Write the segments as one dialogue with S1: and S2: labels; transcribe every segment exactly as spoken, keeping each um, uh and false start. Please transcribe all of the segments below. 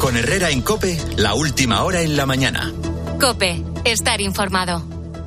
S1: Con Herrera en COPE, la última hora en la mañana.
S2: COPE, estar informado.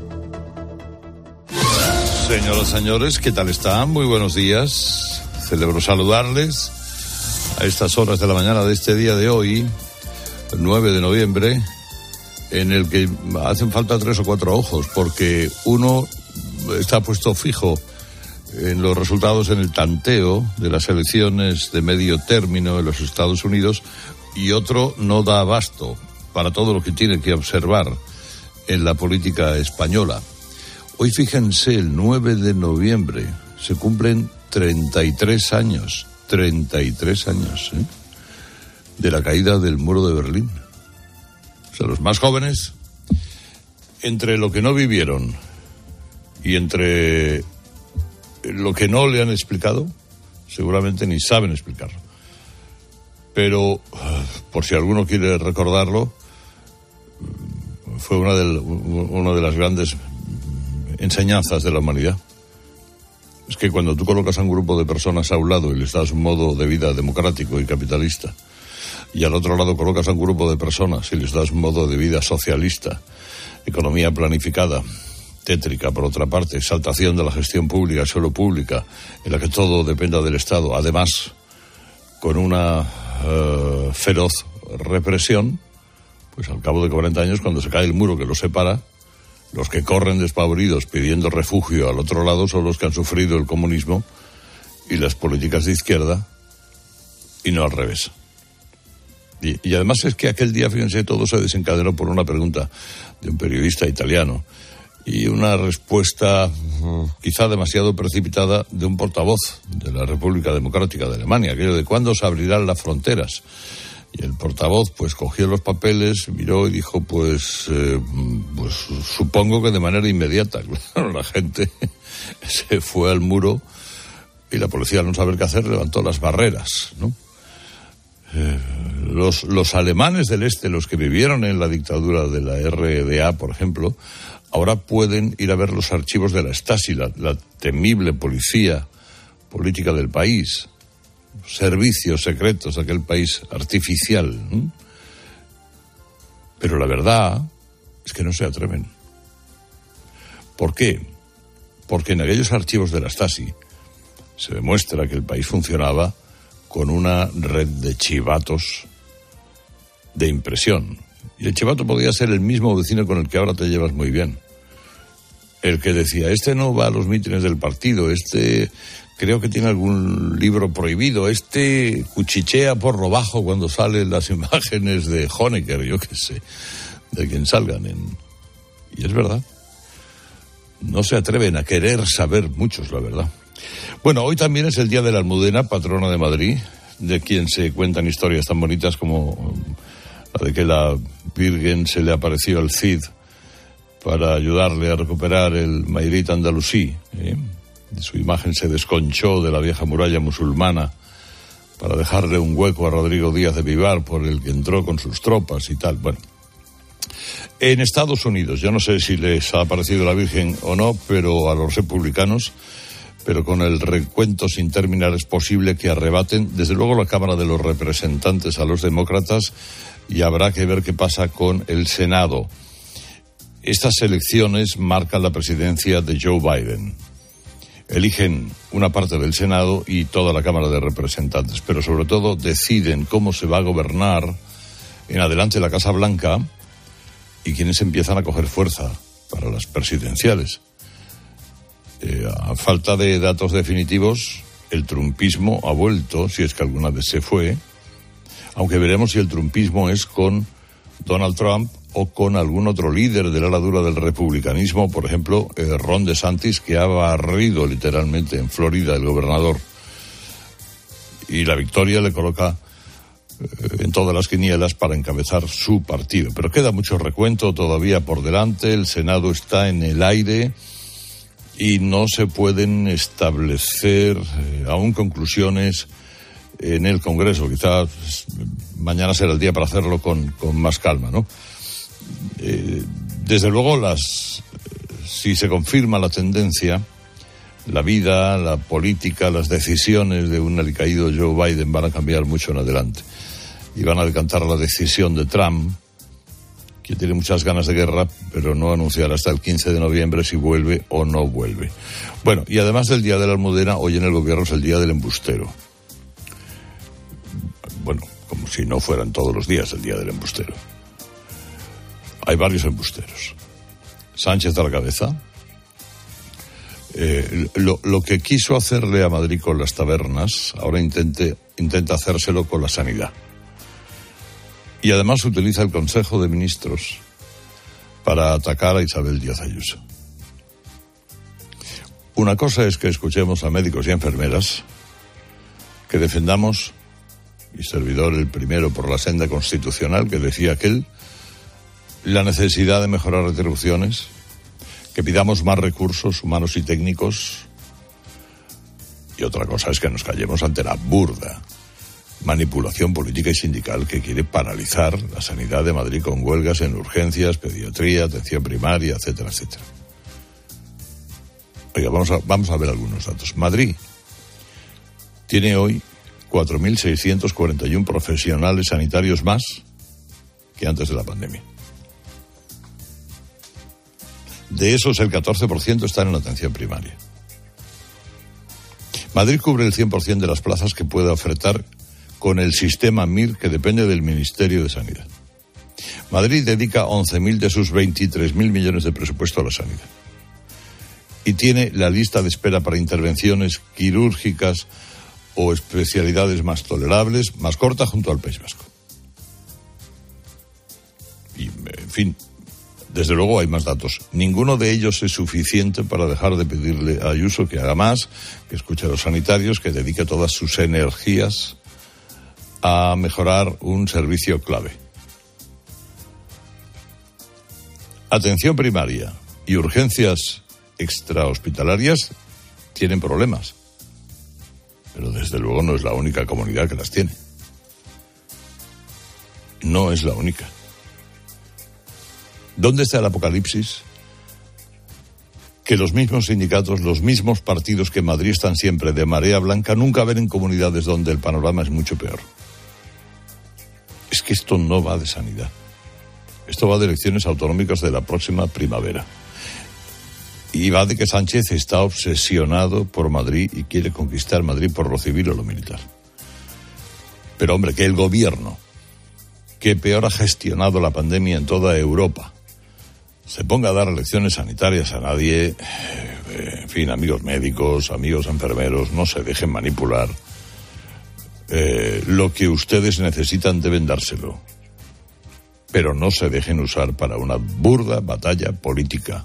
S3: Señoras y señores, ¿qué tal están? Muy buenos días. Celebro saludarles a estas horas de la mañana de este día de hoy, el nueve de noviembre, en el que hacen falta tres o cuatro ojos, porque uno está puesto fijo en los resultados en el tanteo de las elecciones de medio término en los Estados Unidos, y otro no da abasto para todo lo que tiene que observar en la política española. Hoy, fíjense, el nueve de noviembre se cumplen treinta y tres años, treinta y tres años, ¿eh? de la caída del muro de Berlín. O sea, los más jóvenes, entre lo que no vivieron y entre lo que no le han explicado, seguramente ni saben explicarlo. Pero, por si alguno quiere recordarlo, fue una de, una de las grandes enseñanzas de la humanidad. Es que cuando tú colocas a un grupo de personas a un lado y les das un modo de vida democrático y capitalista, y al otro lado colocas a un grupo de personas y les das un modo de vida socialista, economía planificada, tétrica por otra parte, exaltación de la gestión pública, solo pública, en la que todo dependa del Estado, además con una uh, feroz represión, pues al cabo de cuarenta años, cuando se cae el muro que los separa, los que corren despavoridos pidiendo refugio al otro lado son los que han sufrido el comunismo y las políticas de izquierda, y no al revés. Y, y además es que aquel día, fíjense, todo se desencadenó por una pregunta de un periodista italiano y una respuesta uh, quizá demasiado precipitada de un portavoz de la República Democrática de Alemania, aquello de ¿cuándo se abrirán las fronteras? Y el portavoz pues cogió los papeles, miró y dijo pues, eh, pues supongo que de manera inmediata. Claro, la gente se fue al muro y la policía, al no saber qué hacer, levantó las barreras, ¿no? Eh, los, los alemanes del este, los que vivieron en la dictadura de la R D A, por ejemplo, ahora pueden ir a ver los archivos de la Stasi, la, la temible policía política del país, servicios secretos de aquel país artificial. ¿eh? Pero la verdad es que no se atreven. ¿Por qué? Porque en aquellos archivos de la Stasi se demuestra que el país funcionaba con una red de chivatos de impresión. Y el chivato podía ser el mismo vecino con el que ahora te llevas muy bien. El que decía, este no va a los mítines del partido, este creo que tiene algún libro prohibido, este cuchichea por lo bajo cuando salen las imágenes de Honecker, yo qué sé, de quien salgan. En... Y es verdad. No se atreven a querer saber muchos, la verdad. Bueno, hoy también es el Día de la Almudena, patrona de Madrid, de quien se cuentan historias tan bonitas como la de que la Virgen se le apareció al Cid para ayudarle a recuperar el Mairit andalusí. ¿eh? Su imagen se desconchó de la vieja muralla musulmana para dejarle un hueco a Rodrigo Díaz de Vivar, por el que entró con sus tropas y tal. Bueno, en Estados Unidos, yo no sé si les ha aparecido la Virgen o no, pero a los republicanos, pero con el recuento sin terminar es posible que arrebaten, desde luego, la Cámara de los Representantes a los demócratas, y habrá que ver qué pasa con el Senado. Estas elecciones marcan la presidencia de Joe Biden. Eligen una parte del Senado y toda la Cámara de Representantes, pero sobre todo deciden cómo se va a gobernar en adelante la Casa Blanca y quienes empiezan a coger fuerza para las presidenciales. Eh, a falta de datos definitivos, el trumpismo ha vuelto, si es que alguna vez se fue, aunque veremos si el trumpismo es con Donald Trump o con algún otro líder del ala dura del republicanismo, por ejemplo, eh, Ron DeSantis, que ha barrido literalmente en Florida el gobernador. Y la victoria le coloca eh, en todas las quinielas para encabezar su partido. Pero queda mucho recuento todavía por delante, el Senado está en el aire y no se pueden establecer eh, aún conclusiones en el Congreso. Quizás mañana será el día para hacerlo con, con más calma, ¿no? Eh, desde luego, las, si se confirma la tendencia, la vida, la política, las decisiones de un alicaído Joe Biden van a cambiar mucho en adelante. y van a decantar la decisión de Trump, que tiene muchas ganas de guerra, pero no anunciará hasta el quince de noviembre si vuelve o no vuelve. Bueno, y además del Día de la Almudena, hoy en el gobierno es el Día del Embustero. Bueno, como si no fueran todos los días el Día del Embustero. Hay varios embusteros. Sánchez a la cabeza. Eh, lo, lo que quiso hacerle a Madrid con las tabernas, ahora intente, intenta hacérselo con la sanidad. Y además utiliza el Consejo de Ministros para atacar a Isabel Díaz Ayuso. Una cosa es que escuchemos a médicos y enfermeras, que defendamos, mi servidor el primero por la senda constitucional, que decía aquel, la necesidad de mejorar retribuciones, que pidamos más recursos humanos y técnicos, y otra cosa es que nos callemos ante la burda manipulación política y sindical que quiere paralizar la sanidad de Madrid con huelgas en urgencias, pediatría, atención primaria, etcétera, etcétera. Oiga, vamos a, vamos a ver algunos datos. Madrid tiene hoy cuatro mil seiscientos cuarenta y uno profesionales sanitarios más que antes de la pandemia. De esos, el catorce por ciento están en la atención primaria. Madrid cubre el cien por ciento de las plazas que puede ofertar con el sistema M I R, que depende del Ministerio de Sanidad. Madrid dedica once mil de sus veintitrés mil millones de presupuesto a la sanidad. Y tiene la lista de espera para intervenciones quirúrgicas o especialidades más tolerables, más corta junto al País Vasco. Y, en fin, desde luego hay más datos. Ninguno de ellos es suficiente para dejar de pedirle a Ayuso que haga más, que escuche a los sanitarios, que dedique todas sus energías a mejorar un servicio clave. Atención primaria y urgencias extrahospitalarias tienen problemas, pero desde luego no es la única comunidad que las tiene. No es la única. ¿Dónde está el apocalipsis? Que los mismos sindicatos, los mismos partidos que en Madrid están siempre de marea blanca, nunca ven en comunidades donde el panorama es mucho peor. Es que esto no va de sanidad. Esto va de elecciones autonómicas de la próxima primavera. Y va de que Sánchez está obsesionado por Madrid y quiere conquistar Madrid por lo civil o lo militar. Pero hombre, que el gobierno, que peor ha gestionado la pandemia en toda Europa, se ponga a dar lecciones sanitarias a nadie, en fin, amigos médicos, amigos enfermeros, no se dejen manipular. Eh, lo que ustedes necesitan deben dárselo, pero no se dejen usar para una burda batalla política.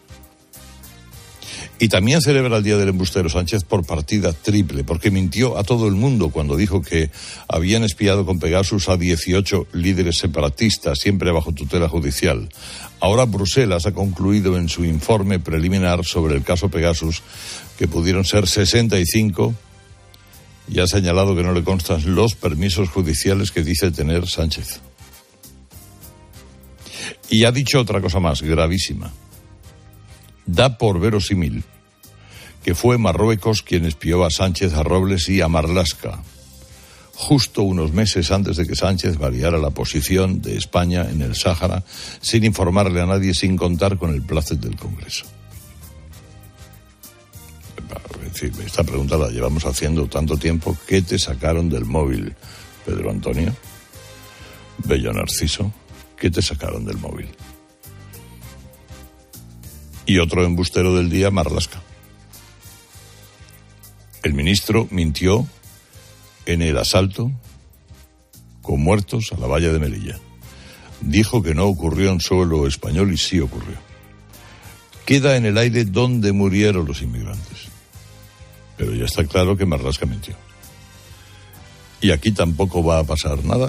S3: Y también celebra el Día del Embustero Sánchez por partida triple, porque mintió a todo el mundo cuando dijo que habían espiado con Pegasus a dieciocho líderes separatistas, siempre bajo tutela judicial. Ahora Bruselas ha concluido en su informe preliminar sobre el caso Pegasus que pudieron ser sesenta y cinco, y ha señalado que no le constan los permisos judiciales que dice tener Sánchez. Y ha dicho otra cosa más gravísima. Da por verosímil que fue Marruecos quien espió a Sánchez, a Robles y a Marlaska, justo unos meses antes de que Sánchez variara la posición de España en el Sáhara, sin informarle a nadie, sin contar con el plácet del Congreso. Esta pregunta la llevamos haciendo tanto tiempo. ¿Qué te sacaron del móvil, Pedro Antonio? Bello Narciso, ¿qué te sacaron del móvil? Y otro embustero del día, Marlaska. El ministro mintió en el asalto con muertos a la valla de Melilla. Dijo que no ocurrió en suelo español y sí ocurrió. Queda en el aire dónde murieron los inmigrantes. Pero ya está claro que Marlaska mintió. Y aquí tampoco va a pasar nada.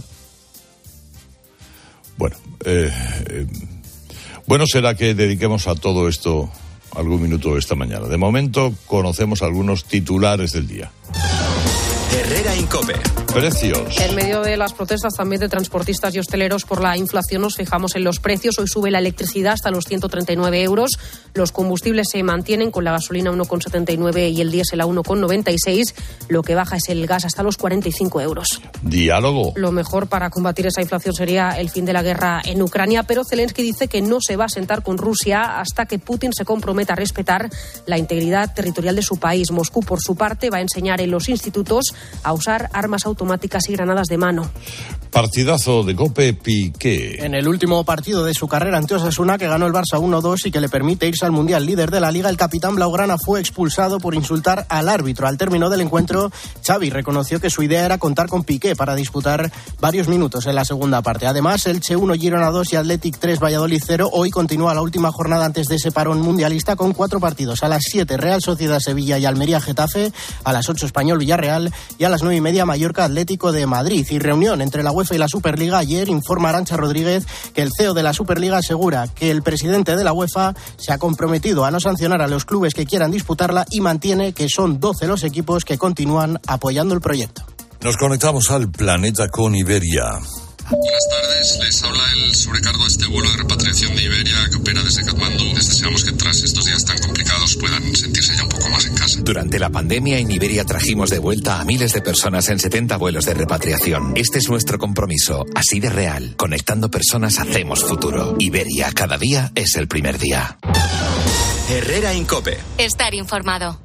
S3: Bueno, eh, eh, bueno será que dediquemos a todo esto algún minuto esta mañana. De momento conocemos algunos titulares del día.
S1: Herrera Incope.
S3: Precios.
S4: En medio de las protestas también de transportistas y hosteleros por la inflación, nos fijamos en los precios. Hoy sube la electricidad hasta los ciento treinta y nueve euros. Los combustibles se mantienen, con la gasolina a uno con setenta y nueve y el diésel a uno con noventa y seis. Lo que baja es el gas hasta los cuarenta y cinco euros.
S3: Diálogo.
S4: Lo mejor para combatir esa inflación sería el fin de la guerra en Ucrania, pero Zelensky dice que no se va a sentar con Rusia hasta que Putin se comprometa a respetar la integridad territorial de su país. Moscú, por su parte, va a enseñar en los institutos a usar armas automáticas y granadas de mano.
S3: Partidazo de Cope, Piqué.
S5: En el último partido de su carrera ante Osasuna, que ganó el Barça uno dos y que le permite irse al Mundial líder de la Liga, el capitán blaugrana fue expulsado por insultar al árbitro. Al término del encuentro, Xavi reconoció que su idea era contar con Piqué para disputar varios minutos en la segunda parte. Además, Elche uno, Girona dos y Athletic tres, Valladolid cero. Hoy continúa la última jornada antes de ese parón mundialista con cuatro partidos. A las siete, Real Sociedad Sevilla y Almería Getafe. A las ocho, Español Villarreal. Y a las nueve y media, Mallorca Atlético de Madrid. Y reunión entre la UEFA y la Superliga. Ayer informa Arantxa Rodríguez que el C E O de la Superliga asegura que el presidente de la UEFA se ha comprometido a no sancionar a los clubes que quieran disputarla y mantiene que son doce los equipos que continúan apoyando el proyecto.
S6: Nos conectamos al planeta con Iberia.
S7: Buenas tardes, les habla el sobrecargo de este vuelo de repatriación de Iberia que opera desde Katmandú. Les deseamos que tras estos días tan complicados puedan sentirse ya un poco más en casa.
S1: Durante la pandemia en Iberia trajimos de vuelta a miles de personas en setenta vuelos de repatriación. Este es nuestro compromiso, así de real. Conectando personas hacemos futuro. Iberia, cada día es el primer día. Herrera Incope.
S2: Estar informado.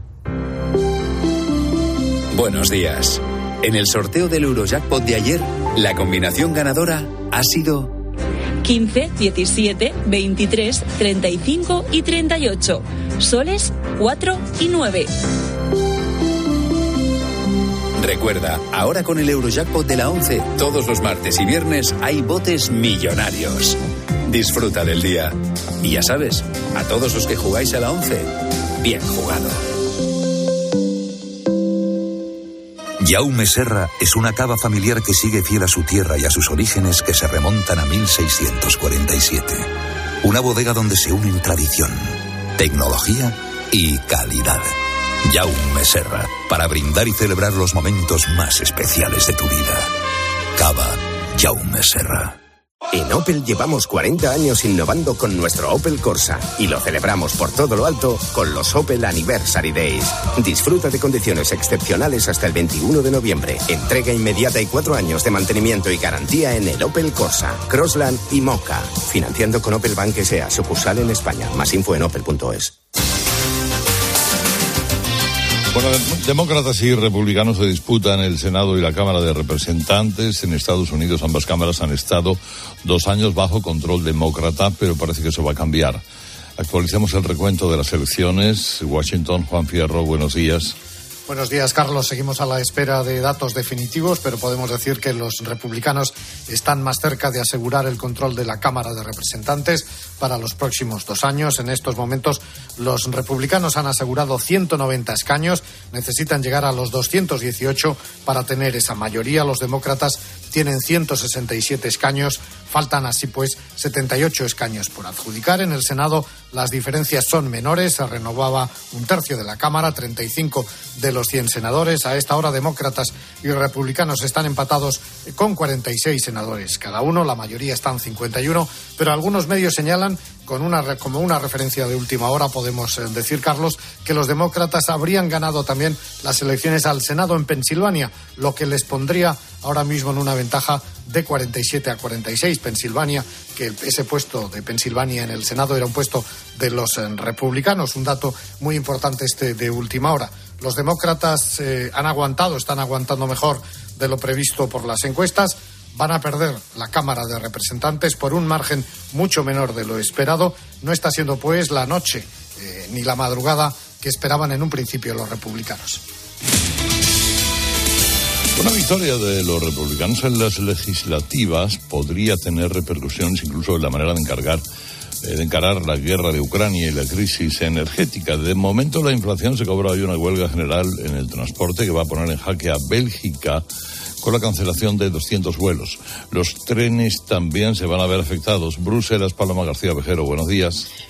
S8: Buenos días. En el sorteo del Eurojackpot de ayer, la combinación ganadora ha sido
S9: quince, diecisiete, veintitrés, treinta y cinco y treinta y ocho. Soles cuatro y nueve.
S8: Recuerda, ahora con el Eurojackpot de la once, todos los martes y viernes hay botes millonarios. Disfruta del día. Y ya sabes, a todos los que jugáis a la once, bien jugado.
S6: Jaume Serra es una cava familiar que sigue fiel a su tierra y a sus orígenes que se remontan a mil seiscientos cuarenta y siete. Una bodega donde se unen tradición, tecnología y calidad. Jaume Serra, para brindar y celebrar los momentos más especiales de tu vida. Cava Jaume Serra.
S10: En Opel llevamos cuarenta años innovando con nuestro Opel Corsa y lo celebramos por todo lo alto con los Opel Anniversary Days. Disfruta de condiciones excepcionales hasta el veintiuno de noviembre. Entrega inmediata y cuatro años de mantenimiento y garantía en el Opel Corsa, Crossland y Mocha. Financiando con Opel Bank S A, sucursal en España. Más info en opel punto es.
S3: Bueno, demócratas y republicanos se disputan el Senado y la Cámara de Representantes. En Estados Unidos ambas cámaras han estado dos años bajo control demócrata, pero parece que eso va a cambiar. Actualicemos el recuento de las elecciones. Washington, Juan Fierro, buenos días.
S11: Buenos días, Carlos. Seguimos a la espera de datos definitivos, pero podemos decir que los republicanos están más cerca de asegurar el control de la Cámara de Representantes para los próximos dos años. En estos momentos, los republicanos han asegurado ciento noventa escaños. Necesitan llegar a los doscientos dieciocho para tener esa mayoría. Los demócratas tienen ciento sesenta y siete escaños. Faltan así pues setenta y ocho escaños por adjudicar. En el Senado las diferencias son menores. Se renovaba un tercio de la Cámara, treinta y cinco de los cien senadores. A esta hora demócratas y republicanos están empatados con cuarenta y seis senadores cada uno. La mayoría están cincuenta y uno, pero algunos medios señalan con una, como una referencia de última hora, podemos decir, Carlos, que los demócratas habrían ganado también las elecciones al Senado en Pensilvania, lo que les pondría ahora mismo en una ventaja de cuarenta y siete a cuarenta y seis. Pensilvania, que ese puesto de Pensilvania en el Senado era un puesto de los republicanos, un dato muy importante este de última hora. Los demócratas eh, han aguantado, están aguantando mejor de lo previsto por las encuestas. Van a perder la Cámara de Representantes por un margen mucho menor de lo esperado. No está siendo, pues, la noche eh, ni la madrugada que esperaban en un principio los republicanos.
S3: Una victoria de los republicanos en las legislativas podría tener repercusiones incluso en la manera de encargar de encarar la guerra de Ucrania y la crisis energética. De momento la inflación se cobra hoy una huelga general en el transporte que va a poner en jaque a Bélgica con la cancelación de doscientos vuelos. Los trenes también se van a ver afectados. Bruselas, Paloma García Vejero, buenos días.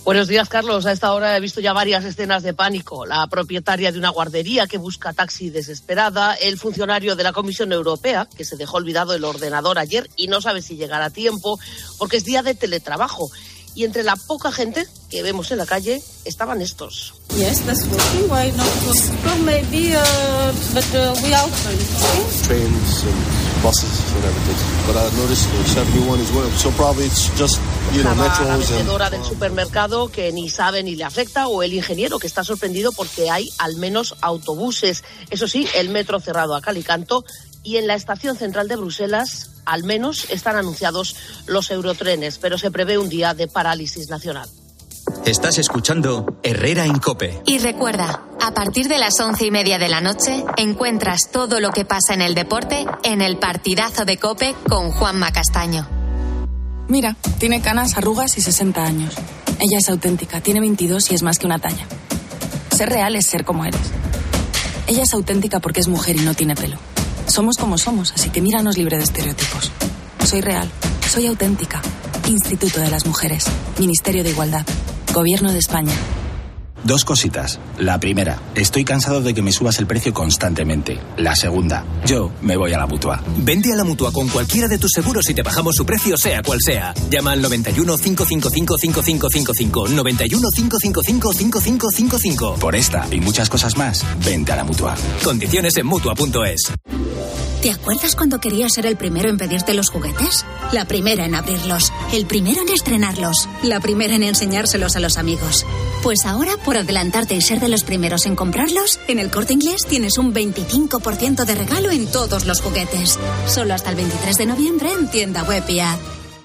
S12: Buenos días, Carlos. A esta hora he visto ya varias escenas de pánico. La propietaria de una guardería que busca taxi desesperada, el funcionario de la Comisión Europea, que se dejó olvidado el ordenador ayer y no sabe si llegará a tiempo, porque es día de teletrabajo. Y entre la poca gente que vemos en la calle estaban estos.
S13: Yes, that's working. Why not? Well, maybe, uh, but uh, we are open.
S14: Trains and buses and everything. But I noticed the seventy-one as well. So probably it's just, you know, metros.
S12: La vendedora del supermercado que ni sabe ni le afecta, o el ingeniero que está sorprendido porque hay al menos autobuses. Eso sí, el metro cerrado a cal y canto. Y en la estación central de Bruselas, al menos, están anunciados los eurotrenes, pero se prevé un día de parálisis nacional.
S15: Estás escuchando Herrera en COPE.
S2: Y recuerda, a partir de las once y media de la noche, encuentras todo lo que pasa en el deporte en el partidazo de COPE con Juanma Castaño.
S16: Mira, tiene canas, arrugas y sesenta años. Ella es auténtica, tiene veintidós y es más que una talla. Ser real es ser como eres. Ella es auténtica porque es mujer y no tiene pelo. Somos como somos, así que míranos libre de estereotipos. Soy real, soy auténtica. Instituto de las Mujeres, Ministerio de Igualdad, Gobierno de España.
S17: Dos cositas. La primera, estoy cansado de que me subas el precio constantemente. La segunda, yo me voy a la Mutua.
S15: Vente a la Mutua con cualquiera de tus seguros y te bajamos su precio sea cual sea. Llama al noventa y uno, cinco cinco cinco, cinco cinco cinco cinco, noventa y uno, cinco cinco cinco, cinco cinco cinco cinco.
S17: Por esta y muchas cosas más, vente a la Mutua.
S15: Condiciones en Mutua punto es.
S18: ¿Te acuerdas cuando querías ser el primero en pedirte los juguetes? La primera en abrirlos, el primero en estrenarlos, la primera en enseñárselos a los amigos. Pues ahora, por adelantarte y ser de los primeros en comprarlos, en El Corte Inglés tienes un veinticinco por ciento de regalo en todos los juguetes. Solo hasta el veintitrés de noviembre en tienda web y app.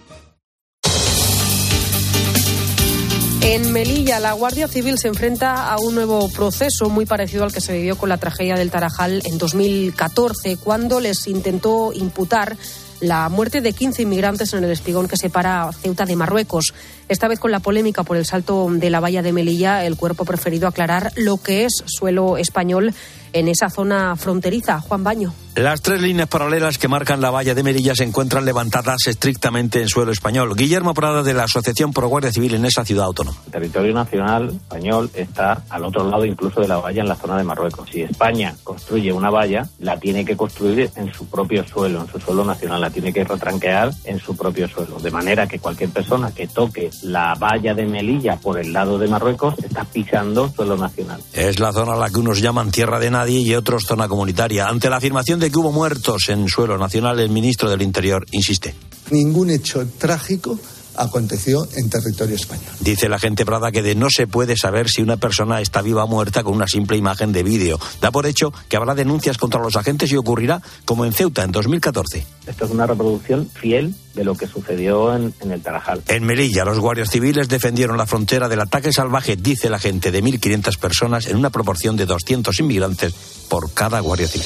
S4: En Melilla, la Guardia Civil se enfrenta a un nuevo proceso muy parecido al que se vivió con la tragedia del Tarajal en dos mil catorce, cuando les intentó imputar la muerte de quince inmigrantes en el espigón que separa Ceuta de Marruecos. Esta vez, con la polémica por el salto de la valla de Melilla, el cuerpo ha preferido aclarar lo que es suelo español en esa zona fronteriza. Juan Baño.
S19: Las tres líneas paralelas que marcan la valla de Melilla se encuentran levantadas estrictamente en suelo español. Guillermo Prada, de la Asociación Pro Guardia Civil en esa ciudad autónoma.
S20: El territorio nacional español está al otro lado incluso de la valla, en la zona de Marruecos. Si España construye una valla, la tiene que construir en su propio suelo, en su suelo nacional, la tiene que retranquear en su propio suelo. De manera que cualquier persona que toque la valla de Melilla por el lado de Marruecos está pisando suelo nacional.
S19: Es la zona a la que unos llaman tierra de nadie y otros zona comunitaria. Ante la afirmación de que hubo muertos en suelo nacional, el ministro del Interior insiste.
S21: Ningún hecho trágico aconteció en territorio español.
S19: Dice el agente Prada que de no se puede saber si una persona está viva o muerta con una simple imagen de vídeo. Da por hecho que habrá denuncias contra los agentes y ocurrirá como en Ceuta en dos mil catorce.
S20: Esto es una reproducción fiel de lo que sucedió en, en el Tarajal.
S19: En Melilla, los guardias civiles defendieron la frontera del ataque salvaje, dice el agente, de mil quinientas personas en una proporción de doscientos inmigrantes por cada guardia civil.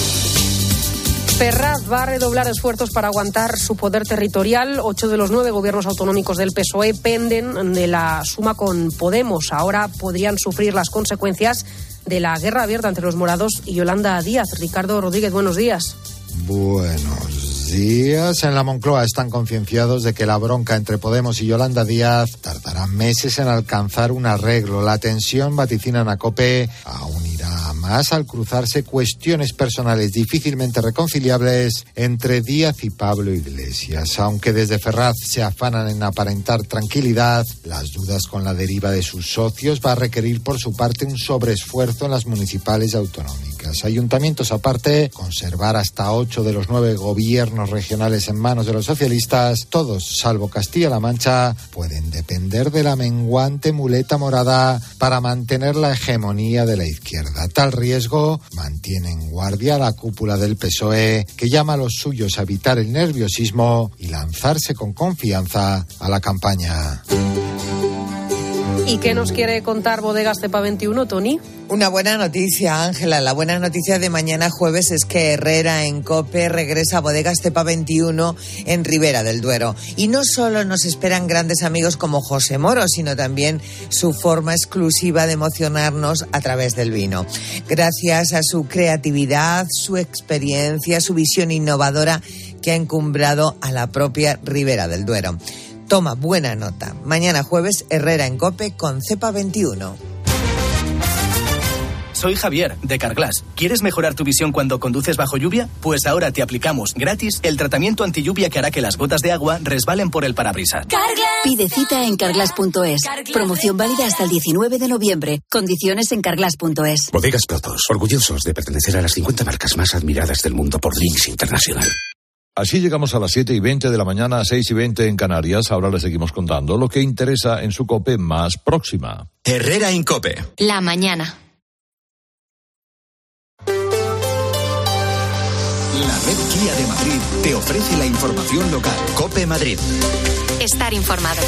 S4: Ferraz va a redoblar esfuerzos para aguantar su poder territorial. Ocho de los nueve gobiernos autonómicos del P S O E penden de la suma con Podemos. Ahora podrían sufrir las consecuencias de la guerra abierta entre los morados y Yolanda Díaz. Ricardo Rodríguez, buenos días.
S11: Buenos días. En la Moncloa están concienciados de que la bronca entre Podemos y Yolanda Díaz tardará meses en alcanzar un arreglo. La tensión, vaticinan a COPE, aún irá más al cruzarse cuestiones personales difícilmente reconciliables entre Díaz y Pablo Iglesias. Aunque desde Ferraz se afanan en aparentar tranquilidad, las dudas con la deriva de sus socios va a requerir por su parte un sobreesfuerzo en las municipales y autonómicas. Ayuntamientos aparte, conservar hasta ocho de los nueve gobiernos regionales en manos de los socialistas, todos, salvo Castilla-La Mancha, pueden depender de la menguante muleta morada para mantener la hegemonía de la izquierda. Tal riesgo mantiene en guardia la cúpula del P S O E, que llama a los suyos a evitar el nerviosismo y lanzarse con confianza a la campaña.
S4: ¿Y qué nos quiere contar Bodegas Cepa veintiuno, Tony?
S22: Una buena noticia, Ángela. La buena noticia de mañana jueves es que Herrera en COPE regresa a Bodegas Cepa veintiuno en Ribera del Duero. Y no solo nos esperan grandes amigos como José Moro, sino también su forma exclusiva de emocionarnos a través del vino. Gracias a su creatividad, su experiencia, su visión innovadora que ha encumbrado a la propia Ribera del Duero. Toma buena nota. Mañana jueves, Herrera en COPE con Cepa veintiuno.
S15: Soy Javier, de Carglass. ¿Quieres mejorar tu visión cuando conduces bajo lluvia? Pues ahora te aplicamos gratis el tratamiento antilluvia que hará que las gotas de agua resbalen por el parabrisas.
S5: Carglass. Pide cita en carglass punto es. Promoción válida hasta el diecinueve de noviembre. Condiciones en carglass punto es.
S7: Bodegas Protos, orgullosos de pertenecer a las cincuenta marcas más admiradas del mundo por Drinks International.
S3: Así llegamos a las siete y veinte de la mañana, seis y veinte en Canarias. Ahora les seguimos contando lo que interesa en su COPE más próxima.
S1: Herrera en COPE.
S2: La mañana.
S1: La red Kia de Madrid te ofrece la información local. COPE Madrid.
S2: Estar informado.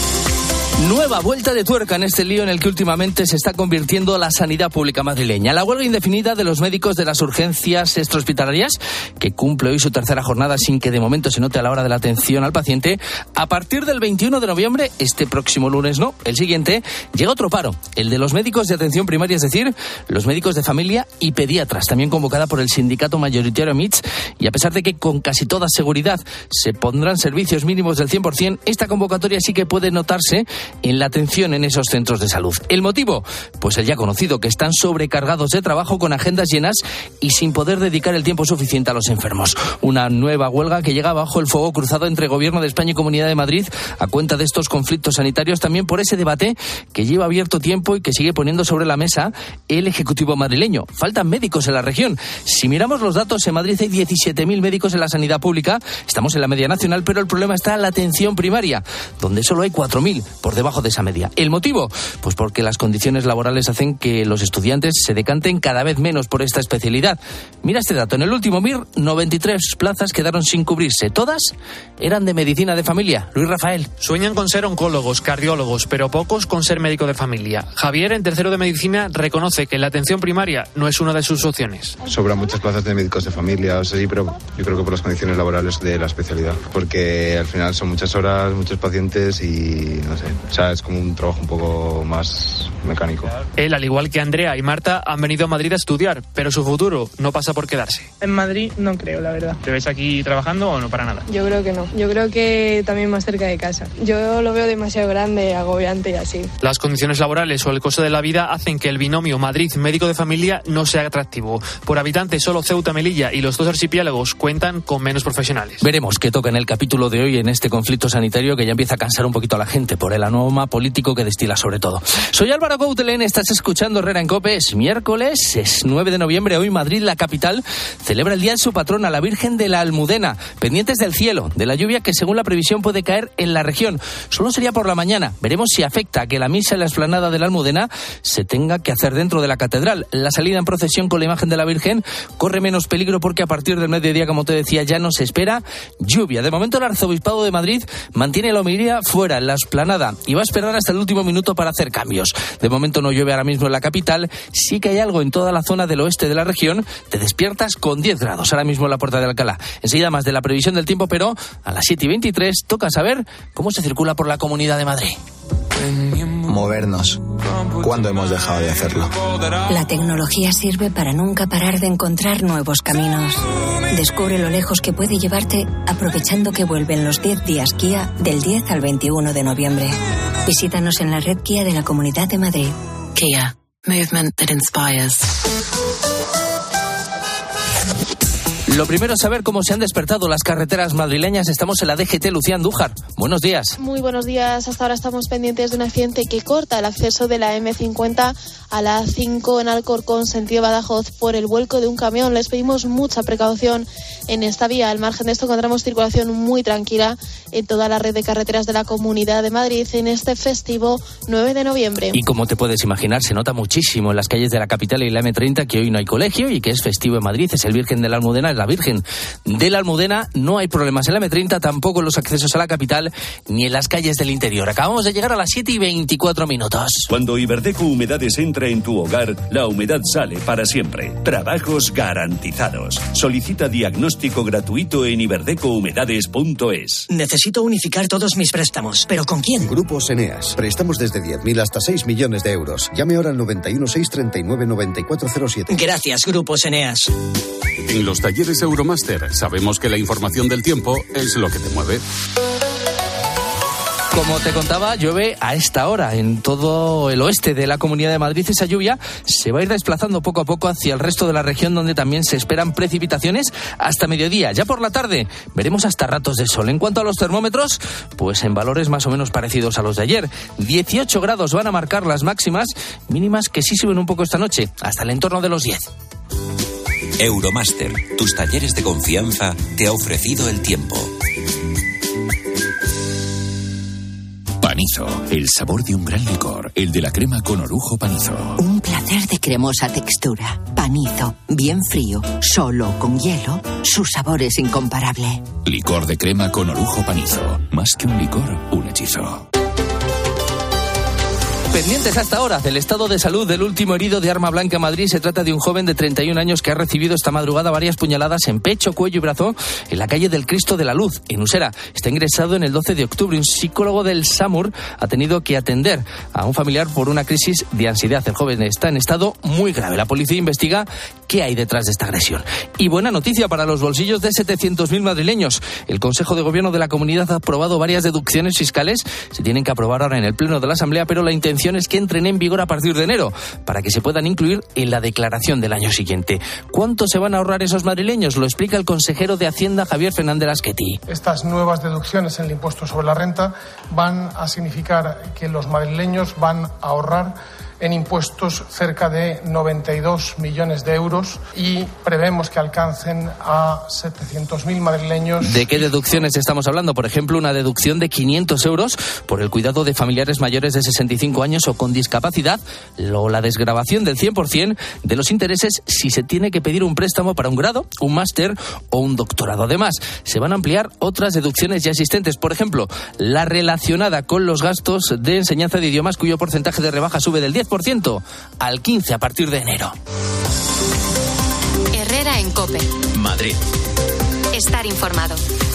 S23: Nueva vuelta de tuerca en este lío en el que últimamente se está convirtiendo la sanidad pública madrileña. La huelga indefinida de los médicos de las urgencias extrahospitalarias, que cumple hoy su tercera jornada sin que de momento se note a la hora de la atención al paciente. A partir del veintiuno de noviembre, este próximo lunes no, el siguiente, llega otro paro, el de los médicos de atención primaria, es decir, los médicos de familia y pediatras, también convocada por el sindicato mayoritario M I T S. Y a pesar de que con casi toda seguridad se pondrán servicios mínimos del cien por ciento, esta convocatoria sí que puede notarse en la atención en esos centros de salud. ¿El motivo? Pues el ya conocido, que están sobrecargados de trabajo con agendas llenas y sin poder dedicar el tiempo suficiente a los enfermos. Una nueva huelga que llega bajo el fuego cruzado entre Gobierno de España y Comunidad de Madrid a cuenta de estos conflictos sanitarios, también por ese debate que lleva abierto tiempo y que sigue poniendo sobre la mesa el Ejecutivo madrileño. Faltan médicos en la región. Si miramos los datos, en Madrid hay diecisiete mil médicos en la sanidad pública, estamos en la media nacional, pero el problema está en la atención primaria, donde solo hay cuatro mil, por debajo de esa media. ¿El motivo? Pues porque las condiciones laborales hacen que los estudiantes se decanten cada vez menos por esta especialidad. Mira este dato, en el último M I R, noventa y tres plazas quedaron sin cubrirse. Todas eran de medicina de familia. Luis Rafael.
S24: Sueñan con ser oncólogos, cardiólogos, pero pocos con ser médico de familia. Javier, en tercero de medicina, reconoce que la atención primaria no es una de sus opciones.
S25: Sobran muchas plazas de médicos de familia, o sea, sí, pero yo creo que por las condiciones laborales de la especialidad, porque al final son muchas horas, muchos pacientes y no sé, o sea, es como un trabajo un poco más mecánico.
S24: Él, al igual que Andrea y Marta, han venido a Madrid a estudiar, pero su futuro no pasa por quedarse.
S26: En Madrid no creo, la verdad.
S24: ¿Te ves aquí trabajando o no para nada?
S26: Yo creo que no. Yo creo que también más cerca de casa. Yo lo veo demasiado grande, agobiante y así.
S24: Las condiciones laborales o el coste de la vida hacen que el binomio Madrid-médico de familia no sea atractivo. Por habitante, solo Ceuta, Melilla y los dos archipiélagos cuentan con menos profesionales.
S23: Veremos qué toca en el capítulo de hoy en este conflicto sanitario que ya empieza a cansar un poquito a la gente por el aroma político que destila sobre todo. Soy Álvaro Coutelén, estás escuchando Herrera en COPE. Es miércoles, es nueve de noviembre. Hoy Madrid, la capital, celebra el día de su patrona, la Virgen de la Almudena. Pendientes del cielo, de la lluvia que según la previsión puede caer en la región. Solo sería por la mañana. Veremos si afecta a que la misa en la explanada de la Almudena se tenga que hacer dentro de la catedral. La salida en procesión con la imagen de la Virgen corre menos peligro porque a partir del mediodía, como te decía, ya no se espera lluvia. De momento el Arzobispado de Madrid mantiene la homilía fuera, en la explanada, y va a esperar hasta el último minuto para hacer cambios. De momento no llueve ahora mismo en la capital, sí que hay algo en toda la zona del oeste de la región. Te despiertas con diez grados ahora mismo en la Puerta de Alcalá. Enseguida más de la previsión del tiempo, pero a las siete y veintitrés toca saber cómo se circula por la Comunidad de Madrid.
S27: Movernos. ¿Cuándo hemos dejado de hacerlo?
S5: La tecnología sirve para nunca parar de encontrar nuevos caminos. Descubre lo lejos que puede llevarte aprovechando que vuelven los diez días Kia del diez al veintiuno de noviembre. Visítanos en la red Kia de la Comunidad de Madrid.
S16: Kia. Movement that inspires.
S23: Lo primero es saber cómo se han despertado las carreteras madrileñas. Estamos en la D G T. Lucía Andújar. Buenos días.
S28: Muy buenos días. Hasta ahora estamos pendientes de un accidente que corta el acceso de la eme cincuenta a la A cinco en Alcorcón, sentido Badajoz, por el vuelco de un camión. Les pedimos mucha precaución en esta vía. Al margen de esto, encontramos circulación muy tranquila en toda la red de carreteras de la Comunidad de Madrid en este festivo nueve de noviembre.
S23: Y como te puedes imaginar, se nota muchísimo en las calles de la capital y la eme treinta que hoy no hay colegio y que es festivo en Madrid. Es el Virgen de la Almudena, es la Virgen de la Almudena. No hay problemas en la eme treinta, tampoco en los accesos a la capital ni en las calles del interior. Acabamos de llegar a las siete y veinticuatro minutos.
S29: Cuando Iberdeco Humedades entra en tu hogar, la humedad sale para siempre. Trabajos garantizados. Solicita diagnóstico gratuito en iberdeco humedades punto es.
S30: Necesito unificar todos mis préstamos, ¿pero con quién?
S31: Grupos Eneas. Prestamos desde diez mil hasta seis millones de euros. Llame ahora al noventa y uno, seiscientos treinta y nueve, noventa y cuatro cero siete.
S30: Gracias, Grupos Eneas.
S32: En los talleres Euromaster sabemos que la información del tiempo es lo que te mueve.
S23: Como te contaba, llueve a esta hora en todo el oeste de la Comunidad de Madrid. Esa lluvia se va a ir desplazando poco a poco hacia el resto de la región, donde también se esperan precipitaciones hasta mediodía. Ya por la tarde veremos hasta ratos de sol. En cuanto a los termómetros, pues en valores más o menos parecidos a los de ayer. dieciocho grados van a marcar las máximas, mínimas que sí suben un poco esta noche, hasta el entorno de los diez.
S6: Euromaster, tus talleres de confianza, te ha ofrecido el tiempo.
S1: Panizo, el sabor de un gran licor, el de la crema con orujo Panizo.
S8: Un placer de cremosa textura. Panizo, bien frío, solo con hielo, su sabor es incomparable.
S1: Licor de crema con orujo Panizo. Más que un licor, un hechizo.
S23: Pendientes hasta ahora del estado de salud del último herido de arma blanca en Madrid. Se trata de un joven de treinta y un años que ha recibido esta madrugada varias puñaladas en pecho, cuello y brazo en la calle del Cristo de la Luz, en Usera. Está ingresado en el doce de octubre. Un psicólogo del SAMUR ha tenido que atender a un familiar por una crisis de ansiedad. El joven está en estado muy grave. La policía investiga qué hay detrás de esta agresión. Y buena noticia para los bolsillos de setecientos mil madrileños. El Consejo de Gobierno de la Comunidad ha aprobado varias deducciones fiscales. Se tienen que aprobar ahora en el Pleno de la Asamblea, pero la intención es que entren en vigor a partir de enero, para que se puedan incluir en la declaración del año siguiente. ¿Cuánto se van a ahorrar esos madrileños? Lo explica el consejero de Hacienda, Javier Fernández Lasqueti.
S9: Estas nuevas deducciones en el impuesto sobre la renta van a significar que los madrileños van a ahorrar en impuestos cerca de noventa y dos millones de euros y prevemos que alcancen a setecientos mil madrileños.
S23: ¿De qué deducciones estamos hablando? Por ejemplo, una deducción de quinientos euros por el cuidado de familiares mayores de sesenta y cinco años o con discapacidad, o la desgravación del cien por ciento de los intereses si se tiene que pedir un préstamo para un grado, un máster o un doctorado. Además, se van a ampliar otras deducciones ya existentes. Por ejemplo, la relacionada con los gastos de enseñanza de idiomas, cuyo porcentaje de rebaja sube del diez por ciento al quince por ciento a partir de enero.
S2: Herrera en COPE.
S6: Madrid.
S2: Estar informado.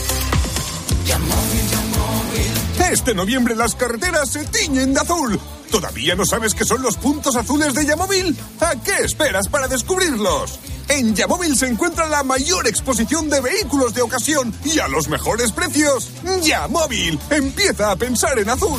S10: Este noviembre las carreteras se tiñen de azul. ¿Todavía no sabes qué son los puntos azules de Yamóvil? ¿A qué esperas para descubrirlos? En Yamóvil se encuentra la mayor exposición de vehículos de ocasión y a los mejores precios. Yamóvil, empieza a pensar en azul.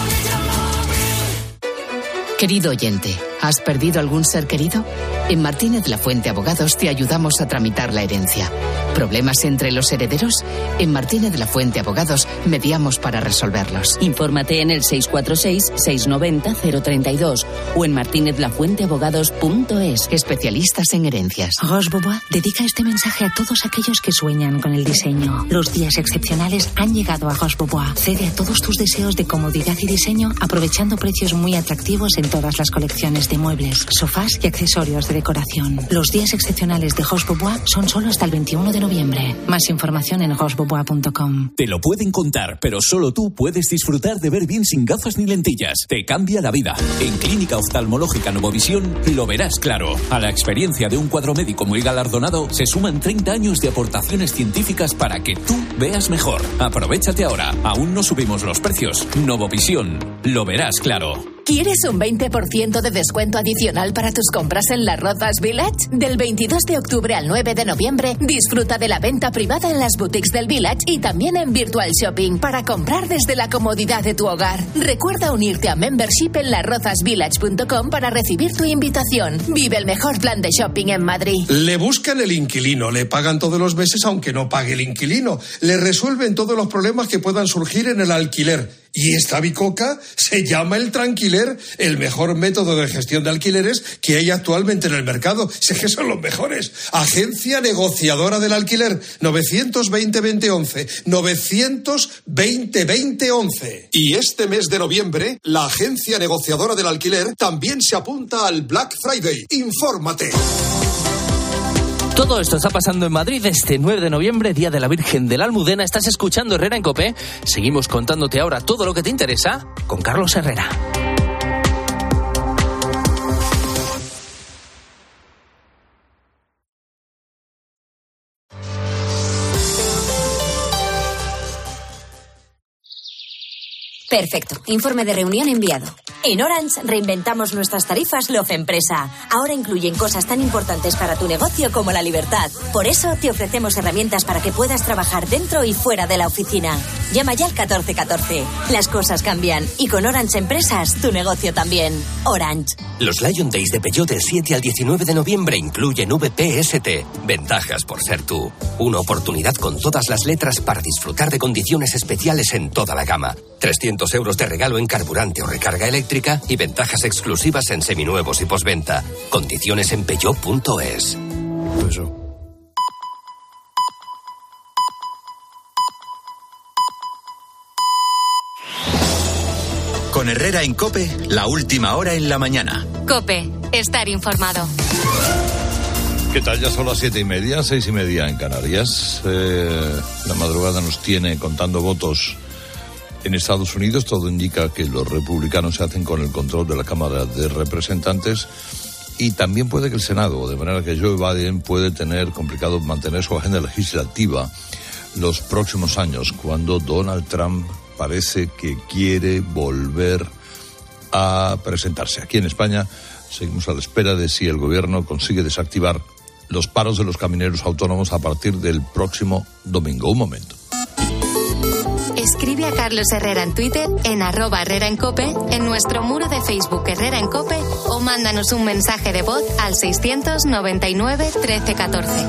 S12: Querido oyente, ¿has perdido algún ser querido? En Martínez La Fuente Abogados te ayudamos a tramitar la herencia. ¿Problemas entre los herederos? En Martínez La Fuente Abogados mediamos para resolverlos.
S13: Infórmate en el seis cuatro seis, seis nueve cero, cero tres dos o en martinez la fuente abogados punto es.
S12: Especialistas en herencias.
S14: Roche Bobois dedica este mensaje a todos aquellos que sueñan con el diseño. Los días excepcionales han llegado a Roche Bobois. Cede a todos tus deseos de comodidad y diseño aprovechando precios muy atractivos en todas las colecciones de muebles, sofás y accesorios de decoración. Los días excepcionales de Roche Bobois son solo hasta el veintiuno de noviembre. Más información en roche bobois punto com.
S15: Te lo pueden contar, pero solo tú puedes disfrutar de ver bien sin gafas ni lentillas. Te cambia la vida. En Clínica Oftalmológica Novovisión lo verás claro. A la experiencia de un cuadro médico muy galardonado se suman treinta años de aportaciones científicas para que tú veas mejor. Aprovéchate ahora. Aún no subimos los precios. Novovisión. Lo verás claro.
S13: ¿Quieres un veinte por ciento de descuento adicional para tus compras en Las Rozas Village? Del veintidós de octubre al nueve de noviembre, disfruta de la venta privada en las boutiques del Village y también en Virtual Shopping para comprar desde la comodidad de tu hogar. Recuerda unirte a Membership en las rozas village punto com para recibir tu invitación. Vive el mejor plan de shopping en Madrid.
S17: Le buscan el inquilino, le pagan todos los meses aunque no pague el inquilino. Le resuelven todos los problemas que puedan surgir en el alquiler. Y esta bicoca se llama El Tranquiler, el mejor método de gestión de alquileres que hay actualmente en el mercado. Sé que son los mejores. Agencia negociadora del alquiler, novecientos veinte, veinte, once, novecientos veinte, veinte, once. Y este mes de noviembre, la agencia negociadora del alquiler también se apunta al Black Friday. Infórmate.
S23: Todo esto está pasando en Madrid este nueve de noviembre, Día de la Virgen de la Almudena. Estás escuchando Herrera en COPE. Seguimos contándote ahora todo lo que te interesa con Carlos Herrera.
S3: Perfecto. Informe de reunión enviado. En Orange reinventamos nuestras tarifas Love Empresa. Ahora incluyen cosas tan importantes para tu negocio como la libertad. Por eso te ofrecemos herramientas para que puedas trabajar dentro y fuera de la oficina. Llama ya al catorce catorce. Las cosas cambian y con Orange Empresas tu negocio también. Orange.
S4: Los Lion Days de Peugeot del siete al diecinueve de noviembre incluyen V P S T. Ventajas por ser tú. Una oportunidad con todas las letras para disfrutar de condiciones especiales en toda la gama. trescientos euros de regalo en carburante o recarga eléctrica y ventajas exclusivas en seminuevos y postventa. Condiciones en peugeot punto es.
S31: Eso.
S7: Con Herrera en COPE, la última hora en la mañana.
S2: COPE, estar informado.
S11: ¿Qué tal? Ya son las siete y media, seis y media en Canarias. Eh, la madrugada nos tiene contando votos en Estados Unidos. Todo indica que los republicanos se hacen con el control de la Cámara de Representantes y también puede que el Senado, de manera que Joe Biden puede tener complicado mantener su agenda legislativa los próximos años, cuando Donald Trump parece que quiere volver a presentarse. Aquí en España seguimos a la espera de si el gobierno consigue desactivar los paros de los camioneros autónomos a partir del próximo domingo. Un momento.
S2: Escribe a Carlos Herrera en Twitter, en arroba Herrera en Cope, en nuestro muro de Facebook Herrera en Cope, o mándanos un mensaje de voz al seiscientos noventa y nueve trece catorce.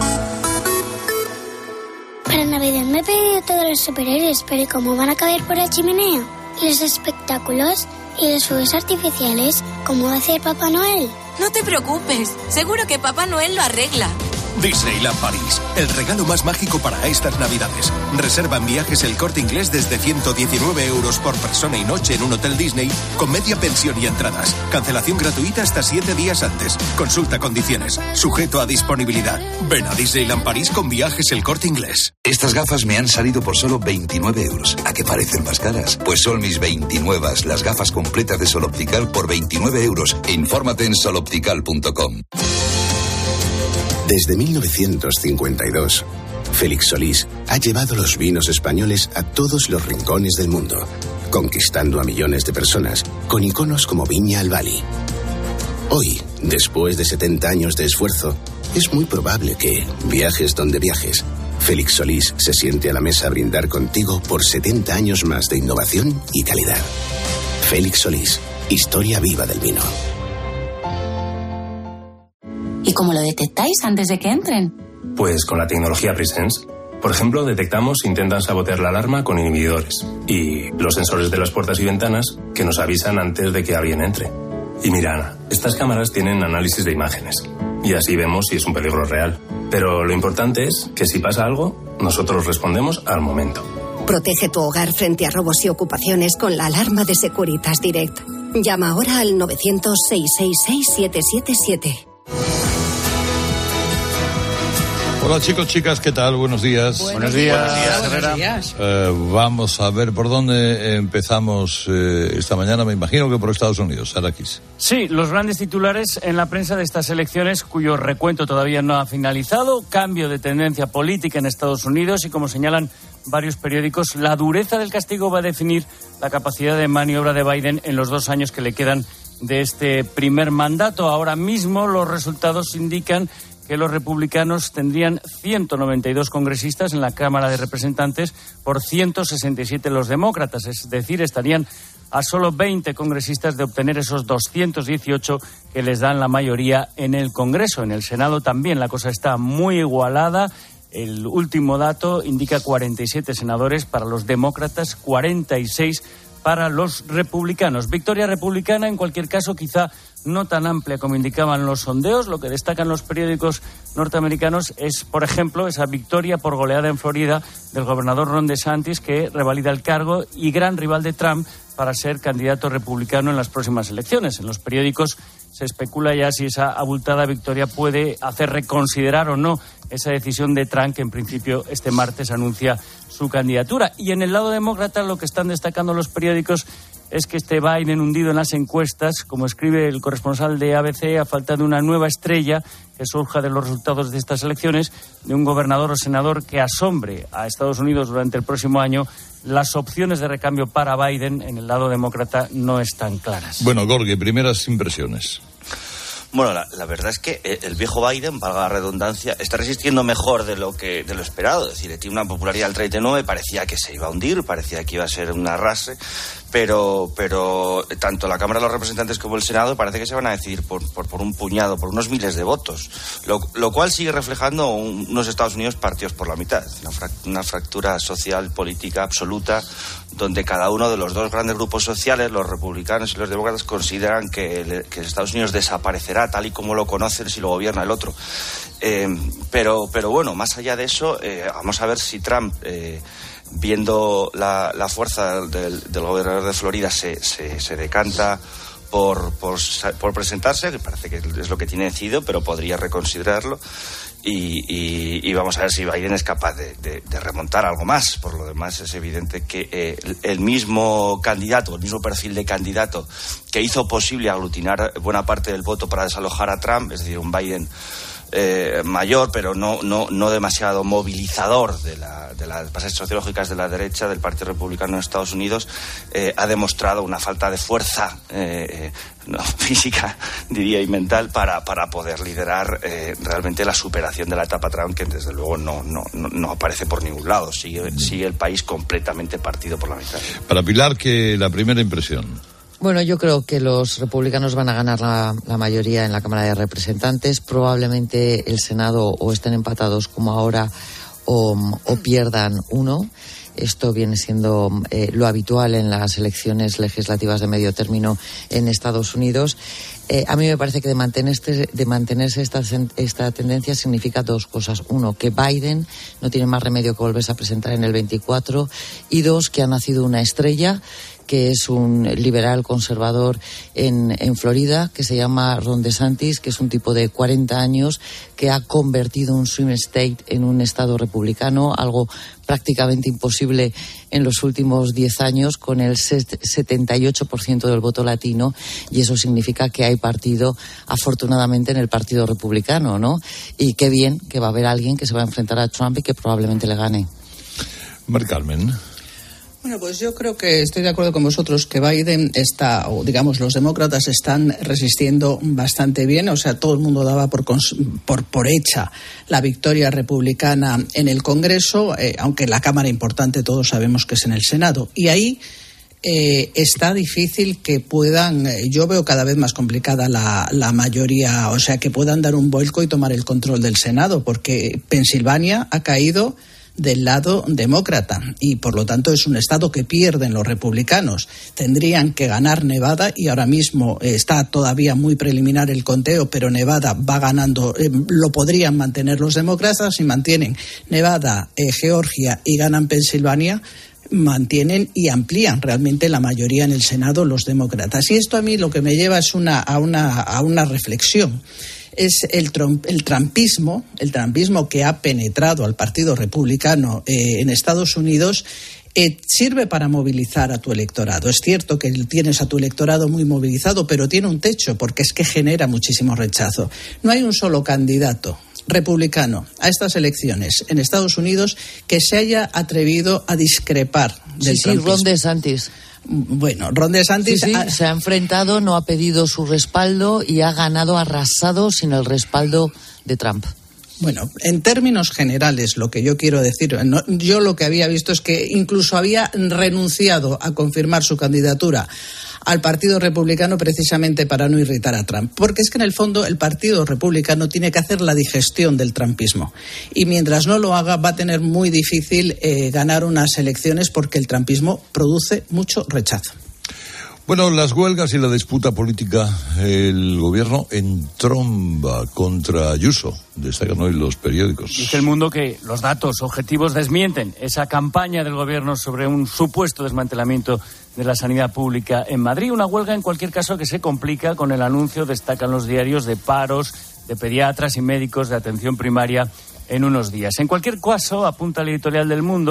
S18: Para Navidad me he pedido todos los superhéroes, pero ¿cómo van a caber por la chimenea? ¿Y los espectáculos? ¿Y los fuegos artificiales? ¿Cómo va a hacer Papá Noel?
S13: No te preocupes, seguro que Papá Noel lo arregla.
S19: Disneyland París, el regalo más mágico para estas Navidades. Reserva en Viajes El Corte Inglés desde ciento diecinueve euros por persona y noche en un hotel Disney con media pensión y entradas. Cancelación gratuita hasta siete días antes. Consulta condiciones. Sujeto a disponibilidad. Ven a Disneyland París con Viajes El Corte Inglés.
S20: Estas gafas me han salido por solo veintinueve euros. ¿A qué parecen más caras? Pues son mis veintinueve, las gafas completas de Sol Optical por veintinueve euros. Infórmate en sol optical punto com.
S31: Desde mil novecientos cincuenta y dos, Félix Solís ha llevado los vinos españoles a todos los rincones del mundo, conquistando a millones de personas con iconos como Viña al Bali. Hoy, después de setenta años de esfuerzo, es muy probable que, viajes donde viajes, Félix Solís se siente a la mesa a brindar contigo por setenta años más de innovación y calidad. Félix Solís, historia viva del vino.
S21: ¿Y cómo lo detectáis antes de que entren?
S22: Pues con la tecnología Presence. Por ejemplo, detectamos si intentan sabotear la alarma con inhibidores y los sensores de las puertas y ventanas que nos avisan antes de que alguien entre. Y mira, Ana, estas cámaras tienen análisis de imágenes y así vemos si es un peligro real. Pero lo importante es que si pasa algo, nosotros respondemos al momento.
S24: Protege tu hogar frente a robos y ocupaciones con la alarma de Securitas Direct. Llama ahora al novecientos, seiscientos sesenta y seis, siete siete siete.
S11: Hola chicos, chicas, ¿qué tal? Buenos días.
S25: Buenos días. Buenos días, Herrera.
S11: Buenos días. Eh, vamos a ver por dónde empezamos eh, esta mañana. Me imagino que por Estados Unidos, Araquis.
S25: Sí, los grandes titulares en la prensa de estas elecciones, cuyo recuento todavía no ha finalizado. Cambio de tendencia política en Estados Unidos y, como señalan varios periódicos, la dureza del castigo va a definir la capacidad de maniobra de Biden en los dos años que le quedan de este primer mandato. Ahora mismo los resultados indican que los republicanos tendrían ciento noventa y dos congresistas en la Cámara de Representantes por ciento sesenta y siete los demócratas, es decir, estarían a solo veinte congresistas de obtener esos doscientos dieciocho que les dan la mayoría en el Congreso. En el Senado también la cosa está muy igualada. El último dato indica cuarenta y siete senadores para los demócratas, cuarenta y seis para los republicanos. Victoria republicana, en cualquier caso, quizá no tan amplia como indicaban los sondeos. Lo que destacan los periódicos norteamericanos es, por ejemplo, esa victoria por goleada en Florida del gobernador Ron DeSantis, que revalida el cargo y gran rival de Trump para ser candidato republicano en las próximas elecciones. En los periódicos se especula ya si esa abultada victoria puede hacer reconsiderar o no esa decisión de Trump, que en principio este martes anuncia su candidatura. Y en el lado demócrata lo que están destacando los periódicos es que este Biden hundido en las encuestas, como escribe el corresponsal de A B C, a falta de una nueva estrella que surja de los resultados de estas elecciones, de un gobernador o senador que asombre a Estados Unidos durante el próximo año, las opciones de recambio para Biden en el lado demócrata no están claras.
S11: Bueno, Gorge, primeras impresiones.
S1: Bueno, la, la verdad es que el viejo Biden, valga la redundancia, está resistiendo mejor de lo que de lo esperado. Es decir, tiene una popularidad del treinta y nueve, parecía que se iba a hundir, parecía que iba a ser un arrase, pero pero tanto la Cámara de los Representantes como el Senado parece que se van a decidir por, por, por un puñado, por unos miles de votos, lo, lo cual sigue reflejando un, unos Estados Unidos partidos por la mitad, una, frac, una fractura social, política absoluta, donde cada uno de los dos grandes grupos sociales, los republicanos y los demócratas, consideran que, el, que Estados Unidos desaparecerá tal y como lo conocen si lo gobierna el otro. Eh, pero, pero bueno, más allá de eso, eh, vamos a ver si Trump, eh, viendo la, la fuerza del, del gobernador de Florida, se, se, se decanta por, por, por presentarse, que parece que es lo que tiene decidido, pero podría reconsiderarlo. Y, y, y vamos a ver si Biden es capaz de, de, de remontar algo más. Por lo demás, es evidente que eh, el, el mismo candidato, el mismo perfil de candidato que hizo posible aglutinar buena parte del voto para desalojar a Trump, es decir, un Biden eh, mayor, pero no, no, no demasiado movilizador de, la, de las bases sociológicas de la derecha del Partido Republicano en Estados Unidos, eh, ha demostrado una falta de fuerza eh, no, física, diría, y mental para, para poder liderar eh, realmente la superación de la etapa Trump, que desde luego no, no, no, no aparece por ningún lado. Sigue, sigue el país completamente partido por la mitad.
S11: Para Pilar, que la primera impresión.
S5: Bueno, yo creo que los republicanos van a ganar la, la mayoría en la Cámara de Representantes. Probablemente el Senado o estén empatados como ahora o, o pierdan uno. Esto viene siendo eh, lo habitual en las elecciones legislativas de medio término en Estados Unidos. Eh, a mí me parece que de mantenerse, de mantenerse esta, esta tendencia significa dos cosas. Uno, que Biden no tiene más remedio que volverse a presentar en el veinticuatro. Y dos, que ha nacido una estrella, que es un liberal conservador en, en Florida, que se llama Ron DeSantis, que es un tipo de cuarenta años que ha convertido un swing state en un estado republicano, algo prácticamente imposible en los últimos diez años, con el setenta y ocho por ciento del voto latino, y eso significa que hay partido, afortunadamente, en el Partido Republicano, ¿no? Y qué bien que va a haber alguien que se va a enfrentar a Trump y que probablemente le gane.
S11: Mar Carmen.
S6: Bueno, pues yo creo que estoy de acuerdo con vosotros que Biden está, o digamos los demócratas están resistiendo bastante bien. O sea, todo el mundo daba por por, por hecha la victoria republicana en el Congreso, eh, aunque la Cámara importante todos sabemos que es en el Senado. Y ahí eh, está difícil que puedan, eh, yo veo cada vez más complicada la, la mayoría, o sea, que puedan dar un vuelco y tomar el control del Senado, porque Pensilvania ha caído del lado demócrata y por lo tanto es un estado que pierden los republicanos. Tendrían que ganar Nevada y ahora mismo eh, está todavía muy preliminar el conteo, pero Nevada va ganando, eh, lo podrían mantener los demócratas. Si mantienen Nevada, eh, Georgia y ganan Pensilvania, mantienen y amplían realmente la mayoría en el Senado los demócratas. Y esto a mí lo que me lleva es una, a, una, a una reflexión. Es el, trump, el trumpismo, el trumpismo que ha penetrado al Partido Republicano eh, en Estados Unidos, eh, sirve para movilizar a tu electorado. Es cierto que tienes a tu electorado muy movilizado, pero tiene un techo, porque es que genera muchísimo rechazo. No hay un solo candidato republicano a estas elecciones en Estados Unidos que se haya atrevido a discrepar del
S5: sí, trumpismo. Sí, Ron DeSantis.
S6: Bueno, Ron DeSantis
S5: sí, sí, ha... se ha enfrentado, no ha pedido su respaldo y ha ganado arrasado sin el respaldo de Trump.
S6: Bueno, en términos generales, lo que yo quiero decir, no, yo lo que había visto es que incluso había renunciado a confirmar su candidatura al Partido Republicano precisamente para no irritar a Trump. Porque es que en el fondo el Partido Republicano tiene que hacer la digestión del trumpismo. Y mientras no lo haga va a tener muy difícil eh, ganar unas elecciones porque el trumpismo produce mucho rechazo.
S11: Bueno, las huelgas y la disputa política, el gobierno entromba contra Ayuso, destacan hoy los periódicos.
S25: Dice El Mundo que los datos objetivos desmienten esa campaña del gobierno sobre un supuesto desmantelamiento de la sanidad pública en Madrid. Una huelga, en cualquier caso, que se complica con el anuncio, destacan los diarios, de paros de pediatras y médicos de atención primaria en unos días. En cualquier caso, apunta el editorial del Mundo,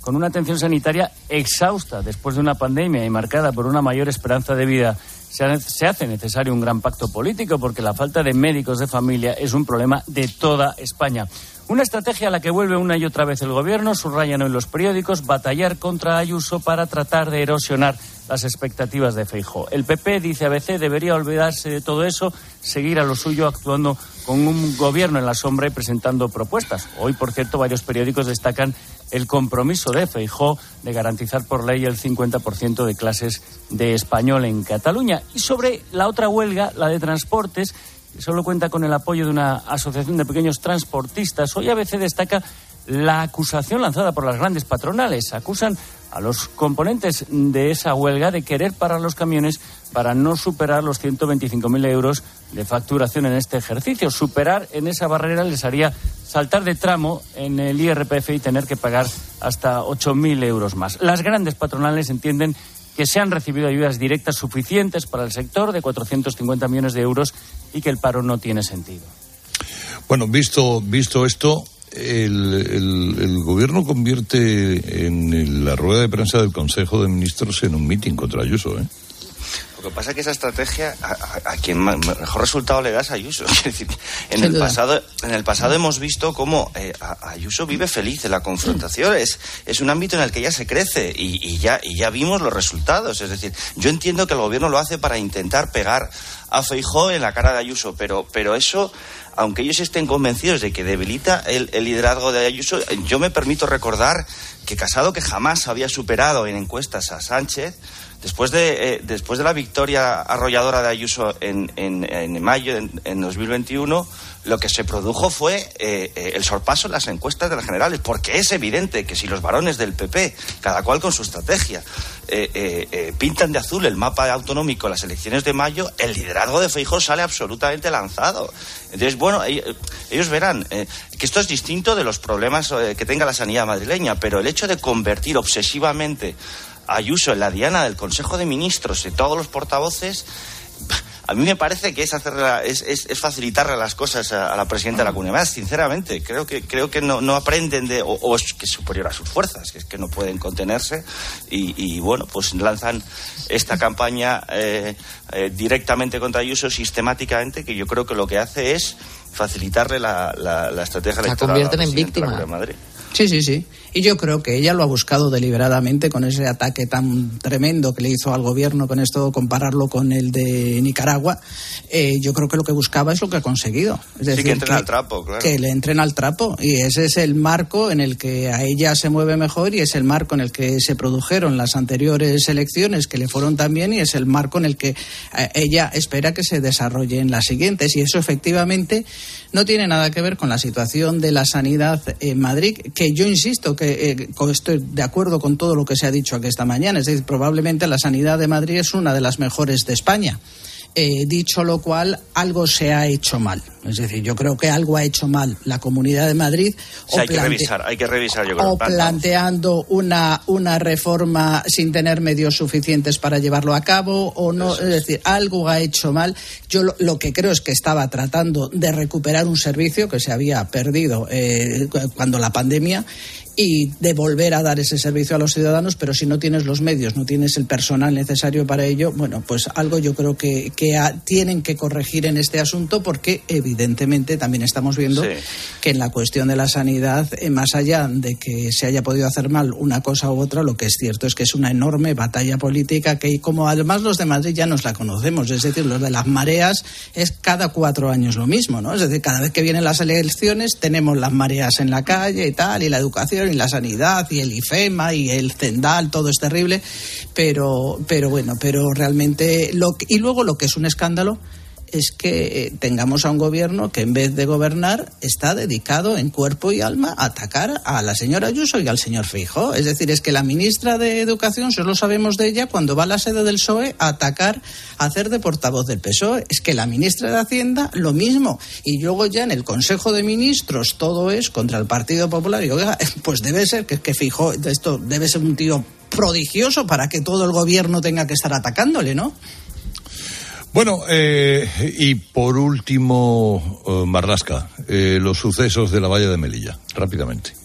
S25: con una atención sanitaria exhausta después de una pandemia y marcada por una mayor esperanza de vida, se hace necesario un gran pacto político porque la falta de médicos de familia es un problema de toda España. Una estrategia a la que vuelve una y otra vez el gobierno, subrayan hoy los periódicos, batallar contra Ayuso para tratar de erosionar las expectativas de Feijóo. El P P, dice A B C, debería olvidarse de todo eso, seguir a lo suyo actuando con un gobierno en la sombra y presentando propuestas. Hoy, por cierto, varios periódicos destacan el compromiso de Feijóo de garantizar por ley el cincuenta por ciento de clases de español en Cataluña. Y sobre la otra huelga, la de transportes, que solo cuenta con el apoyo de una asociación de pequeños transportistas, hoy A B C destaca la acusación lanzada por las grandes patronales. Acusan a los componentes de esa huelga de querer parar los camiones para no superar los ciento veinticinco mil euros de facturación en este ejercicio. Superar en esa barrera les haría saltar de tramo en el I R P F y tener que pagar hasta ocho mil euros más. Las grandes patronales entienden que se han recibido ayudas directas suficientes para el sector de cuatrocientos cincuenta millones de euros y que el paro no tiene sentido.
S11: Bueno, visto, visto esto, el, el, el gobierno convierte en el, la rueda de prensa del Consejo de Ministros en un mitin contra Ayuso, ¿eh?
S1: Lo que pasa es que esa estrategia a, a, a quien mejor resultado le da es Ayuso. Es decir, en el pasado, en el pasado hemos visto cómo eh, Ayuso vive feliz en la confrontación. Es, es un ámbito en el que ya se crece y, y ya y ya vimos los resultados. Es decir, yo entiendo que el gobierno lo hace para intentar pegar a Feijóo en la cara de Ayuso, pero pero eso, aunque ellos estén convencidos de que debilita el, el liderazgo de Ayuso, yo me permito recordar que Casado, que jamás había superado en encuestas a Sánchez, Después de, eh, después de la victoria arrolladora de Ayuso en, en, en mayo, en, en dos mil veintiuno, lo que se produjo fue eh, eh, el sorpaso en las encuestas de las generales, porque es evidente que si los varones del P P, cada cual con su estrategia, eh, eh, eh, pintan de azul el mapa autonómico en las elecciones de mayo, el liderazgo de Feijóo sale absolutamente lanzado. Entonces, bueno, ellos verán eh, que esto es distinto de los problemas eh, que tenga la sanidad madrileña, pero el hecho de convertir obsesivamente Ayuso en la diana del Consejo de Ministros y todos los portavoces, a mí me parece que es hacerla, es, es, es facilitarle las cosas a, a la presidenta de la Comunidad. Sinceramente, creo que creo que no, no aprenden de, o, o es que es superior a sus fuerzas, que es que no pueden contenerse y, y bueno, pues lanzan esta campaña eh, eh, directamente contra Ayuso sistemáticamente, que yo creo que lo que hace es facilitarle la, la, la estrategia electoral.
S5: La convierten en víctima.
S6: Sí, sí, sí. Y yo creo que ella lo ha buscado deliberadamente con ese ataque tan tremendo que le hizo al gobierno, con esto, compararlo con el de Nicaragua. Eh, yo creo que lo que buscaba es lo que ha conseguido. Es decir,
S1: sí, que entren
S6: que,
S1: al trapo, claro.
S6: Que le entren al trapo. Y ese es el marco en el que a ella se mueve mejor y es el marco en el que se produjeron las anteriores elecciones que le fueron tan bien y es el marco en el que ella espera que se desarrolle en las siguientes. Y eso efectivamente no tiene nada que ver con la situación de la sanidad en Madrid, que yo insisto que Eh, estoy de acuerdo con todo lo que se ha dicho aquí esta mañana. Es decir, probablemente la sanidad de Madrid es una de las mejores de España. Eh, dicho lo cual, algo se ha hecho mal. Es decir, yo creo que algo ha hecho mal la Comunidad de Madrid.
S1: O sea, hay que revisar, hay que revisar, yo creo.
S6: O planteando una, una reforma sin tener medios suficientes para llevarlo a cabo, o no. Es decir, algo ha hecho mal. Yo lo, lo que creo es que estaba tratando de recuperar un servicio que se había perdido eh, cuando la pandemia, y de volver a dar ese servicio a los ciudadanos, pero si no tienes los medios, no tienes el personal necesario para ello, bueno, pues algo yo creo que, que a, tienen que corregir en este asunto, porque evidentemente también estamos viendo sí. que en la cuestión de la sanidad, eh, más allá de que se haya podido hacer mal una cosa u otra, lo que es cierto es que es una enorme batalla política que, como además los de Madrid ya nos la conocemos, es decir, los de las mareas es cada cuatro años lo mismo, ¿no? Es decir, cada vez que vienen las elecciones tenemos las mareas en la calle y tal, y la educación y la sanidad y el IFEMA y el Cendal, todo es terrible, pero pero bueno, pero realmente lo y luego lo que es un escándalo es que tengamos a un gobierno que en vez de gobernar está dedicado en cuerpo y alma a atacar a la señora Ayuso y al señor Feijóo. Es decir, es que la ministra de Educación, solo sabemos de ella cuando va a la sede del P S O E a atacar, a hacer de portavoz del P S O E. Es que la ministra de Hacienda, lo mismo. Y luego ya en el Consejo de Ministros todo es contra el Partido Popular. Y oiga, pues debe ser que, que Feijóo, esto debe ser un tío prodigioso para que todo el gobierno tenga que estar atacándole, ¿no?
S11: Bueno, eh, y por último, uh, Marlaska, eh, los sucesos de la valla de Melilla, rápidamente.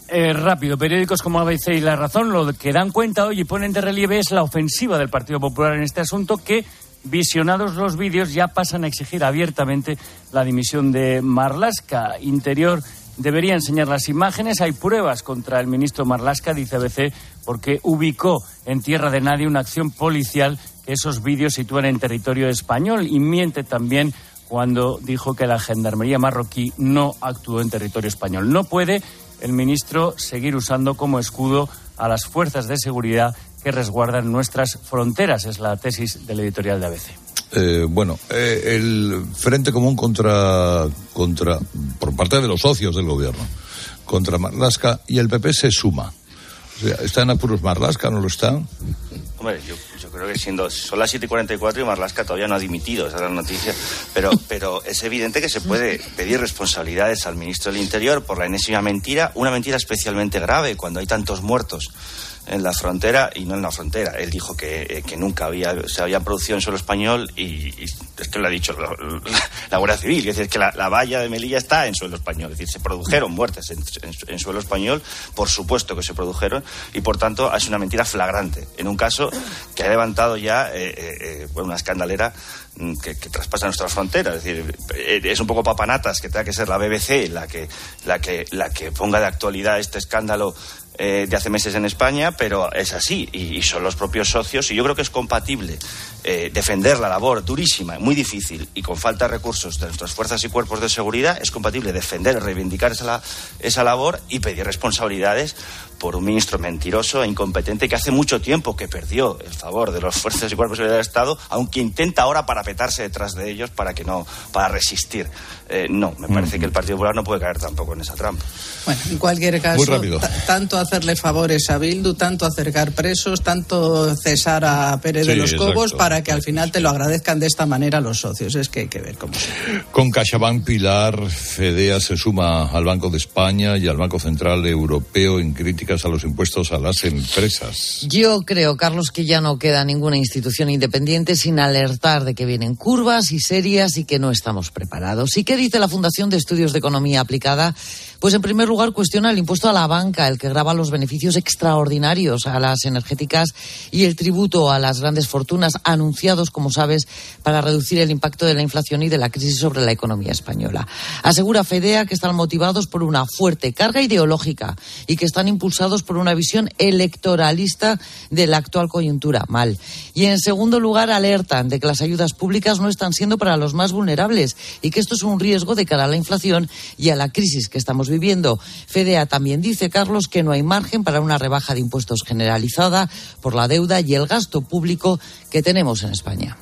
S25: Eh, rápido, periódicos como A B C y La Razón lo que dan cuenta hoy y ponen de relieve es la ofensiva del Partido Popular en este asunto, que, visionados los vídeos, ya pasan a exigir abiertamente la dimisión de Marlaska. Interior debería enseñar las imágenes. Hay pruebas contra el ministro Marlaska, dice A B C, porque ubicó en tierra de nadie una acción policial que esos vídeos sitúan en territorio español, y miente también cuando dijo que la gendarmería marroquí no actuó en territorio español. No puede el ministro seguir usando como escudo a las fuerzas de seguridad que resguardan nuestras fronteras, es la tesis del editorial de A B C.
S11: Eh, bueno, eh, el Frente Común contra, contra, por parte de los socios del gobierno, contra Marlaska, y el P P se suma. O sea, ¿está en apuros Marlaska, no lo está?
S1: Hombre, yo, yo creo que siendo son las siete y cuarenta y cuatro y Marlaska todavía no ha dimitido, esa es la noticia, pero, pero es evidente que se puede pedir responsabilidades al ministro del Interior por la enésima mentira, una mentira especialmente grave cuando hay tantos muertos en la frontera y no en la frontera. Él dijo que, eh, que nunca había se habían producido en suelo español y, y esto lo ha dicho la, la, la Guardia Civil, es decir, que la, la valla de Melilla está en suelo español, es decir, se produjeron muertes en, en, en suelo español, por supuesto que se produjeron, y por tanto es una mentira flagrante en un caso que ha levantado ya eh, eh, una escandalera que, que traspasa nuestra frontera. Es decir, es un poco papanatas que tenga que ser la B B C la que, la que, la que ponga de actualidad este escándalo eh, de hace meses en España, pero es así, y, y son los propios socios, y yo creo que es compatible eh, defender la labor durísima, muy difícil, y con falta de recursos de nuestras fuerzas y cuerpos de seguridad, es compatible defender, reivindicar esa, esa labor y pedir responsabilidades por un ministro mentiroso e incompetente que hace mucho tiempo que perdió el favor de las fuerzas y cuerpos de seguridad del Estado, aunque intenta ahora parapetarse detrás de ellos para que no, para resistir. Eh, no, me parece que el Partido Popular no puede caer tampoco en esa trampa.
S6: Bueno, en cualquier caso, t- tanto hacerle favores a Bildu, tanto acercar presos, tanto cesar a Pérez sí, de los exacto. Cobos, para que al final te lo agradezcan de esta manera los socios. Es que hay que ver cómo se...
S11: Con CaixaBank, Pilar, Fedea se suma al Banco de España y al Banco Central Europeo en críticas a los impuestos a las empresas.
S5: Yo creo, Carlos, que ya no queda ninguna institución independiente sin alertar de que vienen curvas y serias y que no estamos preparados. ¿Y qué dice la Fundación de Estudios de Economía Aplicada? Pues en primer lugar cuestiona el impuesto a la banca, el que grava los beneficios extraordinarios a las energéticas y el tributo a las grandes fortunas anunciados, como sabes, para reducir el impacto de la inflación y de la crisis sobre la economía española. Asegura Fedea que están motivados por una fuerte carga ideológica y que están impulsados por una visión electoralista de la actual coyuntura. Mal. Y en segundo lugar alertan de que las ayudas públicas no están siendo para los más vulnerables y que esto es un riesgo de cara a la inflación y a la crisis que estamos viviendo. Fedea también dice, Carlos, que no hay margen para una rebaja de impuestos generalizada por la deuda y el gasto público que tenemos en España.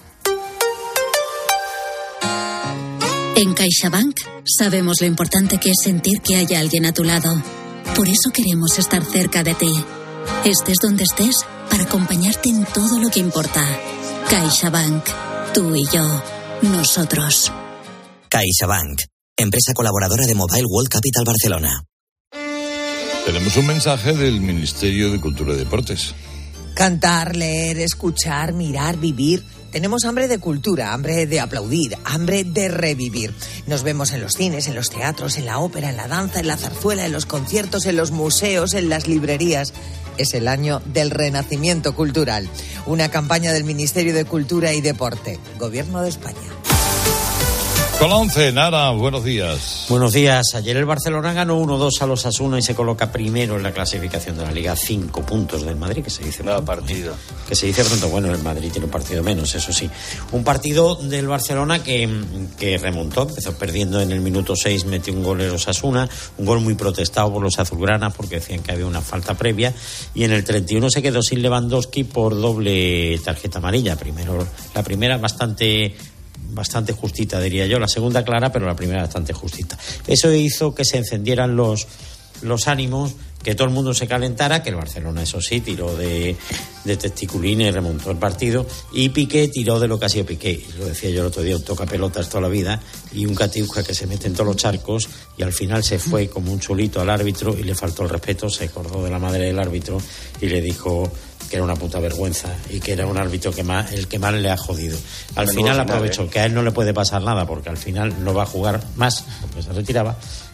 S8: En CaixaBank sabemos lo importante que es sentir que hay alguien a tu lado. Por eso queremos estar cerca de ti. Estés donde estés, para acompañarte en todo lo que importa. CaixaBank. Tú y yo. Nosotros.
S9: CaixaBank. Empresa colaboradora de Mobile World Capital Barcelona.
S11: Tenemos un mensaje del Ministerio de Cultura y Deportes.
S10: Cantar, leer, escuchar, mirar, vivir. Tenemos hambre de cultura, hambre de aplaudir, hambre de revivir. Nos vemos en los cines, en los teatros, en la ópera, en la danza, en la zarzuela, en los conciertos, en los museos, en las librerías. Es el año del renacimiento cultural. Una campaña del Ministerio de Cultura y Deporte, Gobierno de España.
S11: Con la once, Nara, buenos días.
S12: Buenos días. Ayer el Barcelona ganó uno dos a los Osasuna y se coloca primero en la clasificación de la Liga, cinco puntos del Madrid, que se dice pronto.
S1: No, partido.
S12: Que se dice pronto. Bueno, el Madrid tiene un partido menos, eso sí. Un partido del Barcelona que, que remontó, empezó perdiendo en el minuto seis, metió un gol el Osasuna, un gol muy protestado por los azulgranas porque decían que había una falta previa, y en el treinta y uno se quedó sin Lewandowski por doble tarjeta amarilla. Primero, la primera bastante... bastante justita, diría yo, la segunda clara, pero la primera bastante justita. Eso hizo que se encendieran los, los ánimos, que todo el mundo se calentara, que el Barcelona, eso sí, tiró de, de testiculines y remontó el partido, y Piqué tiró de lo que ha sido Piqué, lo decía yo el otro día, un toca pelotas toda la vida, y un catiuja que se mete en todos los charcos, y al final se fue como un chulito al árbitro, y le faltó el respeto, se acordó de la madre del árbitro, y le dijo que era una puta vergüenza y que era un árbitro que más, el que más le ha jodido. Al final aprovechó que a él no le puede pasar nada porque al final no va a jugar más porque se retiraba,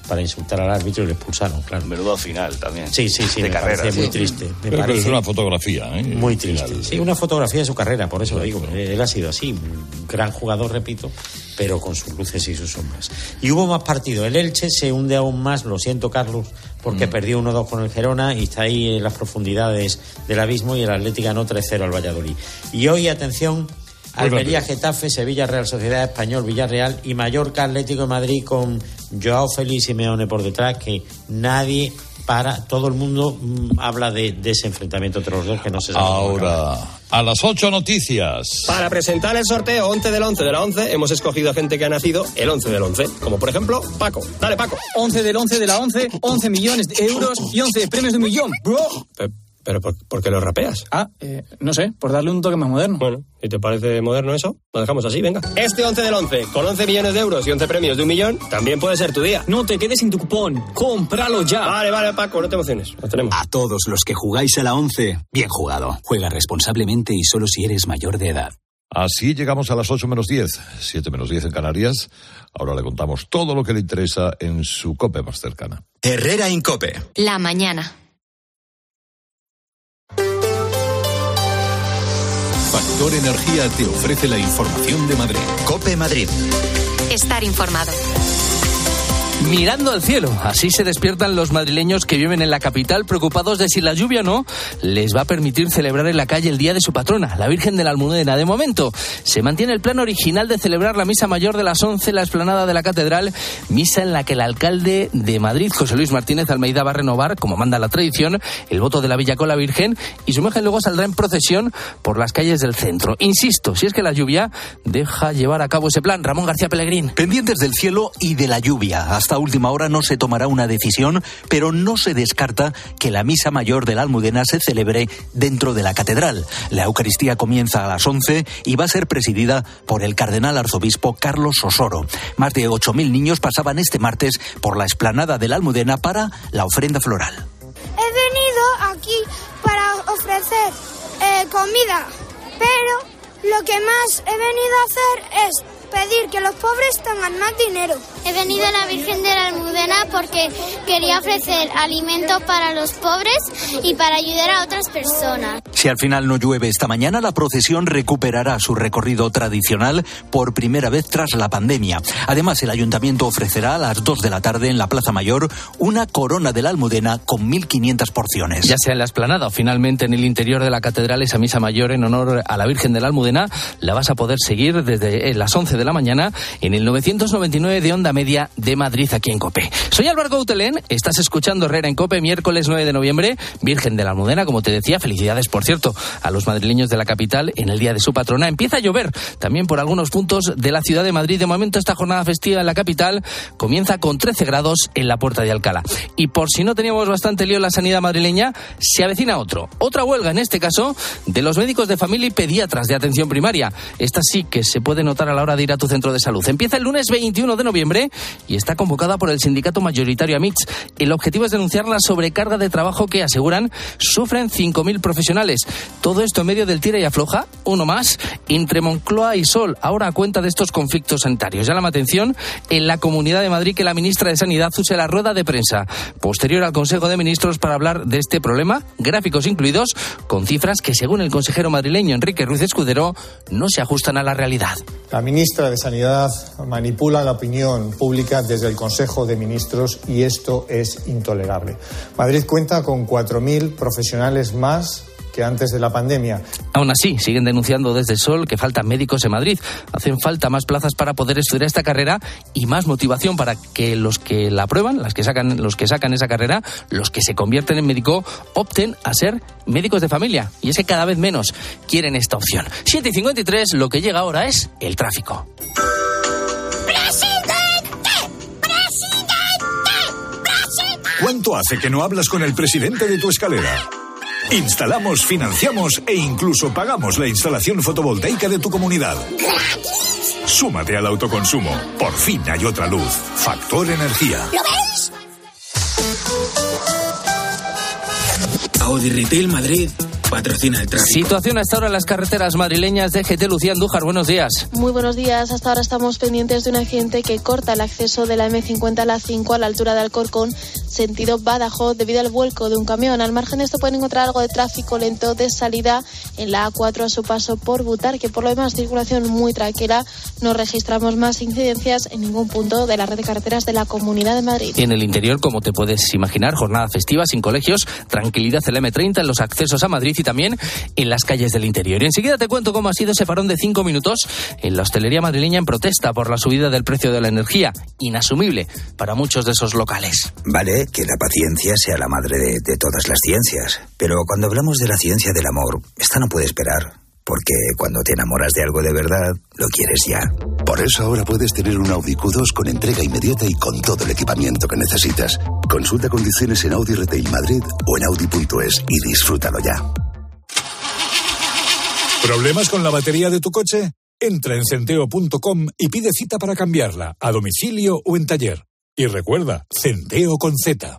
S12: para insultar al árbitro y le expulsaron, claro.
S1: Menudo final también.
S12: Sí, sí, sí,
S1: de
S12: me
S1: carrera,
S12: parece
S1: sí.
S12: muy triste. Me
S11: Pero
S12: parece
S11: es una fotografía, ¿eh?
S12: muy triste.
S11: Final.
S12: Sí, una fotografía de su carrera, por eso lo digo. Él ha sido así, un gran jugador, repito, pero con sus luces y sus sombras. Y hubo más partidos. El Elche se hunde aún más, lo siento, Carlos, porque mm. perdió uno dos con el Gerona y está ahí en las profundidades del abismo, y el Atlético ganó tres cero al Valladolid. Y hoy, atención, Almería, Getafe, Sevilla, Real Sociedad, Español, Villarreal y Mallorca, Atlético de Madrid, con Joao Félix y Simeone por detrás, que nadie para, todo el mundo mmm, habla de, de ese enfrentamiento entre los dos que no se sabe.
S11: Ahora, a las ocho noticias.
S3: Para presentar el sorteo once del once de la once, hemos escogido a gente que ha nacido el once del once, como por ejemplo Paco. Dale, Paco.
S14: once del once de la once, once millones de euros y once premios de un millón, bro.
S3: Pe- ¿Pero por, por qué lo rapeas?
S14: Ah, eh, no sé, por darle un toque más moderno.
S3: Bueno, ¿y te parece moderno eso? Lo dejamos así, venga. Este once del once, con once millones de euros y once premios de un millón, también puede ser tu día.
S14: No te quedes sin tu cupón, cómpralo ya.
S3: Vale, vale, Paco, no te emociones, lo tenemos.
S15: A todos los que jugáis a la once, bien jugado. Juega responsablemente y solo si eres mayor de edad.
S11: Así llegamos a las ocho menos diez, siete menos diez en Canarias. Ahora le contamos todo lo que le interesa en su COPE más cercana.
S7: Herrera Incope.
S2: La mañana.
S19: Factor Energía te ofrece la información de Madrid.
S7: COPE Madrid.
S2: Estar informado.
S16: Mirando al cielo, así se despiertan los madrileños que viven en la capital, preocupados de si la lluvia o no les va a permitir celebrar en la calle el día de su patrona, la Virgen de la Almudena. De momento, se mantiene el plan original de celebrar la misa mayor de las once en la explanada de la catedral, misa en la que el alcalde de Madrid, José Luis Martínez Almeida, va a renovar, como manda la tradición, el voto de la Villa con la Virgen, y su imagen luego saldrá en procesión por las calles del centro. Insisto, si es que la lluvia deja llevar a cabo ese plan. Ramón García Pellegrín.
S17: Pendientes del cielo y de la lluvia. Hasta última hora no se tomará una decisión, pero no se descarta que la misa mayor de la Almudena se celebre dentro de la catedral. La Eucaristía comienza a las once y va a ser presidida por el cardenal arzobispo Carlos Osoro. Más de ocho mil niños pasaban este martes por la explanada de la Almudena para la ofrenda floral.
S23: He venido aquí para ofrecer eh, comida, pero lo que más he venido a hacer es pedir que los pobres tengan más dinero.
S18: He venido a la Virgen de la Almudena porque quería ofrecer alimentos para los pobres y para ayudar a otras personas.
S17: Si al final no llueve esta mañana, la procesión recuperará su recorrido tradicional por primera vez tras la pandemia. Además, el ayuntamiento ofrecerá a las dos de la tarde en la Plaza Mayor una corona de la Almudena con mil quinientas porciones.
S16: Ya sea en la explanada o finalmente en el interior de la catedral, esa misa mayor en honor a la Virgen de la Almudena la vas a poder seguir desde las once de la mañana en el novecientos noventa y nueve de Onda Media de Madrid, aquí en COPE. Soy Álvaro Gautelén, estás escuchando Herrera en COPE, miércoles nueve de noviembre, Virgen de la Almudena, como te decía. Felicidades, por cierto, a los madrileños de la capital en el día de su patrona. Empieza a llover también por algunos puntos de la ciudad de Madrid. De momento, esta jornada festiva en la capital comienza con trece grados en la Puerta de Alcalá. Y por si no teníamos bastante lío en la sanidad madrileña, se avecina otro. Otra huelga, en este caso, de los médicos de familia y pediatras de atención primaria. Esta sí que se puede notar a la hora de ir a tu centro de salud. Empieza el lunes veintiuno de noviembre y está convocada por el sindicato mayoritario AMITS. El objetivo es denunciar la sobrecarga de trabajo que, aseguran, sufren cinco mil profesionales. Todo esto en medio del tira y afloja, uno más, entre Moncloa y Sol, ahora a cuenta de estos conflictos sanitarios. Llama la atención en la Comunidad de Madrid que la ministra de Sanidad use la rueda de prensa posterior al Consejo de Ministros para hablar de este problema, gráficos incluidos, con cifras que, según el consejero madrileño Enrique Ruiz Escudero, no se ajustan a la realidad.
S26: La ministra de Sanidad manipula la opinión pública desde el Consejo de Ministros y esto es intolerable. Madrid cuenta con cuatro mil profesionales más que antes de la pandemia.
S16: Aún así, siguen denunciando desde Sol que faltan médicos en Madrid. Hacen falta más plazas para poder estudiar esta carrera y más motivación para que los que la aprueban, las que sacan, los que sacan esa carrera, los que se convierten en médico, opten a ser médicos de familia. Y es que cada vez menos quieren esta opción. siete y cincuenta y tres, lo que llega ahora es el tráfico.
S27: ¿Cuánto hace que no hablas con el presidente de tu escalera? Instalamos, financiamos e incluso pagamos la instalación fotovoltaica de tu comunidad. Súmate al autoconsumo. Por fin hay otra luz. Factor Energía.
S28: ¿Lo veis? Audi Retail Madrid
S4: patrocina el tráfico.
S16: Situación hasta ahora en las carreteras madrileñas. D G T, Lucía Andújar, buenos días.
S13: Muy buenos días. Hasta ahora estamos pendientes de un accidente que corta el acceso de la eme cincuenta a la cinco a la altura de Alcorcón, sentido Badajoz, debido al vuelco de un camión. Al margen de esto pueden encontrar algo de tráfico lento de salida en la A cuatro a su paso por Butarque. Por lo demás, circulación muy tranquila. No registramos más incidencias en ningún punto de la red de carreteras de la Comunidad de Madrid.
S16: Y en el interior, como te puedes imaginar, jornada festiva sin colegios, tranquilidad en la eme treinta, en los accesos a Madrid y también en las calles del interior. Y enseguida te cuento cómo ha sido ese parón de cinco minutos en la hostelería madrileña en protesta por la subida del precio de la energía, inasumible para muchos de esos locales.
S20: Vale, que la paciencia sea la madre de, de todas las ciencias, pero cuando hablamos de la ciencia del amor, esta no puede esperar, porque cuando te enamoras de algo de verdad, lo quieres ya.
S21: Por eso ahora puedes tener un Audi Q dos con entrega inmediata y con todo el equipamiento que necesitas. Consulta condiciones en Audi Retail Madrid o en audi punto es y disfrútalo ya.
S27: ¿Problemas con la batería de tu coche? Entra en centeo punto com y pide cita para cambiarla, a domicilio o en taller. Y recuerda, Centeo con Z.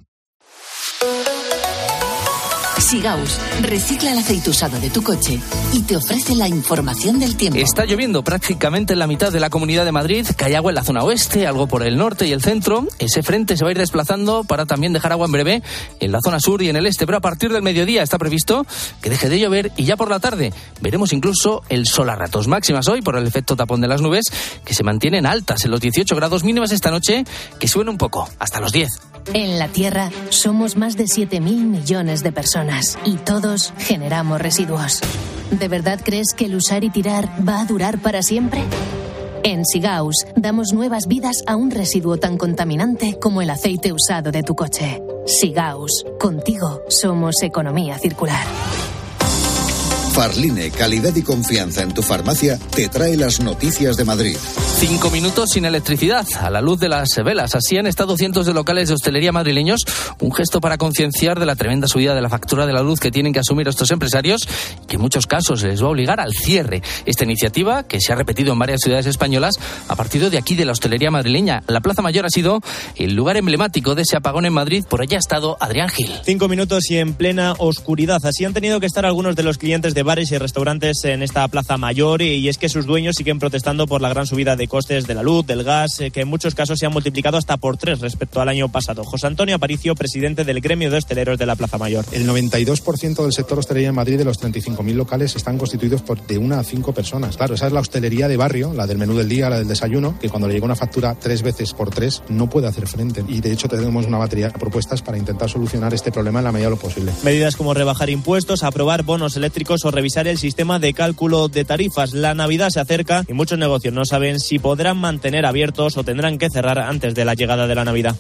S22: Sigaus recicla el aceite usado de tu coche y te ofrece la información del tiempo.
S16: Está lloviendo prácticamente en la mitad de la Comunidad de Madrid, cae agua en la zona oeste, algo por el norte y el centro. Ese frente se va a ir desplazando para también dejar agua en breve en la zona sur y en el este, pero a partir del mediodía está previsto que deje de llover y ya por la tarde veremos incluso el sol a ratos. Máximas hoy por el efecto tapón de las nubes, que se mantienen altas en los dieciocho grados, mínimas esta noche que suben un poco, hasta los diez.
S22: En la Tierra somos más de siete mil millones de personas y todos generamos residuos. ¿De verdad crees que el usar y tirar va a durar para siempre? En Sigaus damos nuevas vidas a un residuo tan contaminante como el aceite usado de tu coche. Sigaus, contigo somos economía circular.
S24: Farline, calidad y confianza en tu farmacia, te trae las noticias de Madrid.
S16: Cinco minutos sin electricidad, a la luz de las velas. Así han estado cientos de locales de hostelería madrileños, un gesto para concienciar de la tremenda subida de la factura de la luz que tienen que asumir estos empresarios, que en muchos casos les va a obligar al cierre. Esta iniciativa, que se ha repetido en varias ciudades españolas, ha partido de aquí, de la hostelería madrileña. La Plaza Mayor ha sido el lugar emblemático de ese apagón en Madrid. Por allá ha estado Adrián Gil.
S25: Cinco minutos y en plena oscuridad. Así han tenido que estar algunos de los clientes de bares y restaurantes en esta Plaza Mayor, y es que sus dueños siguen protestando por la gran subida de costes de la luz, del gas, que en muchos casos se han multiplicado hasta por tres respecto al año pasado. José Antonio Aparicio, presidente del gremio de hosteleros de la Plaza Mayor.
S28: El noventa y dos por ciento del sector hostelería en Madrid, de los treinta y cinco mil locales, están constituidos por de una a cinco personas. Claro, esa es la hostelería de barrio, la del menú del día, la del desayuno, que cuando le llega una factura tres veces por tres no puede hacer frente. Y de hecho tenemos una batería de propuestas para intentar solucionar este problema en la medida de lo posible.
S25: Medidas como rebajar impuestos, aprobar bonos eléctricos o revisar el sistema de cálculo de tarifas. La Navidad se acerca y muchos negocios no saben si podrán mantener abiertos o tendrán que cerrar antes de la llegada de la Navidad.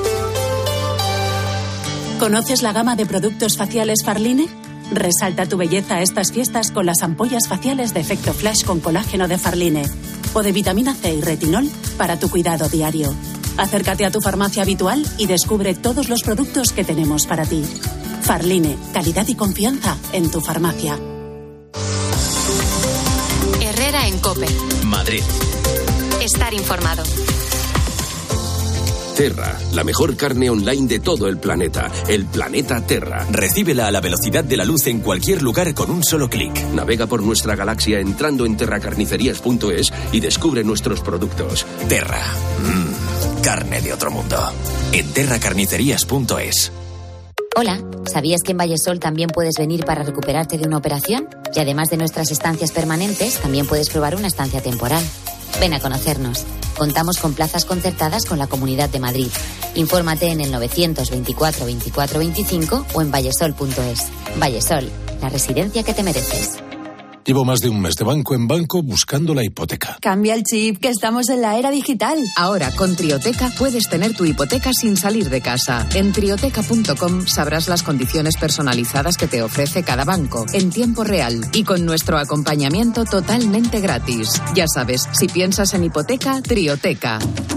S29: ¿Conoces la gama de productos faciales Farline? Resalta tu belleza a estas fiestas con las ampollas faciales de efecto flash con colágeno de Farline o de vitamina C y retinol para tu cuidado diario. Acércate a tu farmacia habitual y descubre todos los productos que tenemos para ti. Farline, calidad y confianza en tu farmacia.
S2: Herrera en COPE.
S7: Madrid.
S2: Estar informado.
S30: Terra, la mejor carne online de todo el planeta. El planeta Terra.
S7: Recíbela a la velocidad de la luz en cualquier lugar con un solo clic.
S30: Navega por nuestra galaxia entrando en terra carnicerías punto es y descubre nuestros productos.
S7: Terra. Mmm, carne de otro mundo. En terra carnicerías punto es.
S31: Hola, ¿sabías que en Vallesol también puedes venir para recuperarte de una operación? Y además de nuestras estancias permanentes, también puedes probar una estancia temporal. Ven a conocernos. Contamos con plazas concertadas con la Comunidad de Madrid. Infórmate en el novecientos veinticuatro veinticuatro veinticinco o en vallesol punto es. Vallesol, la residencia que te mereces.
S27: Llevo más de un mes de banco en banco buscando la hipoteca.
S32: Cambia el chip, que estamos en la era digital.
S33: Ahora, con Trioteca, puedes tener tu hipoteca sin salir de casa. En trioteca punto com sabrás las condiciones personalizadas que te ofrece cada banco, en tiempo real y con nuestro acompañamiento totalmente gratis. Ya sabes, si piensas en hipoteca, Trioteca.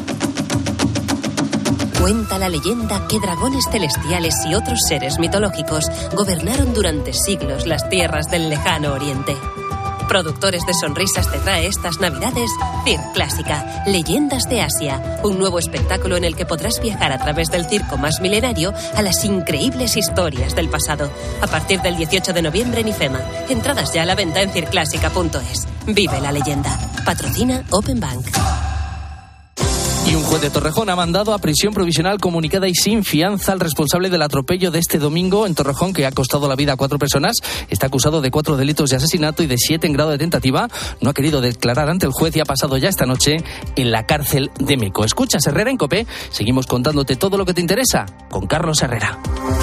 S34: Cuenta la leyenda que dragones celestiales y otros seres mitológicos gobernaron durante siglos las tierras del lejano oriente. Productores de Sonrisas te trae estas Navidades Circ Clásica, Leyendas de Asia, un nuevo espectáculo en el que podrás viajar a través del circo más milenario a las increíbles historias del pasado. A partir del dieciocho de noviembre en IFEMA. Entradas ya a la venta en circ clásica punto es. Vive la leyenda. Patrocina Open Bank.
S16: Y un juez de Torrejón ha mandado a prisión provisional comunicada y sin fianza al responsable del atropello de este domingo en Torrejón, que ha costado la vida a cuatro personas. Está acusado de cuatro delitos de asesinato y de siete en grado de tentativa. No ha querido declarar ante el juez y ha pasado ya esta noche en la cárcel de Mico. Escuchas Herrera en COPE. Seguimos contándote todo lo que te interesa con Carlos Herrera.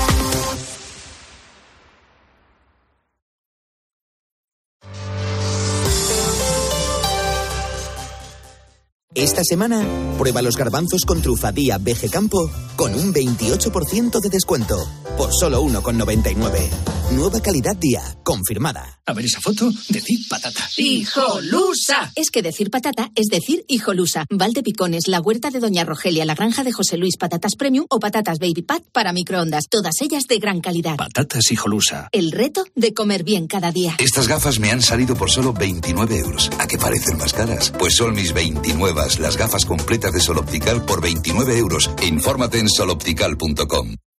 S1: Esta semana, prueba los garbanzos con trufa Día B G Campo con un veintiocho por ciento de descuento. Por solo uno con noventa y nueve. Nueva calidad Día, confirmada.
S3: A ver esa foto, decir patata.
S4: ¡Hijolusa! Es que decir patata es decir hijolusa. Valdepicones, la huerta de Doña Rogelia, la granja de José Luis, patatas premium o patatas baby pat para microondas. Todas ellas de gran calidad.
S3: Patatas hijolusa.
S4: El reto de comer bien cada día.
S21: Estas gafas me han salido por solo veintinueve euros. ¿A qué parecen más caras? Pues son mis veintinueve, las gafas completas de Sol Optical por veintinueve euros. Infórmate en sol optical punto com.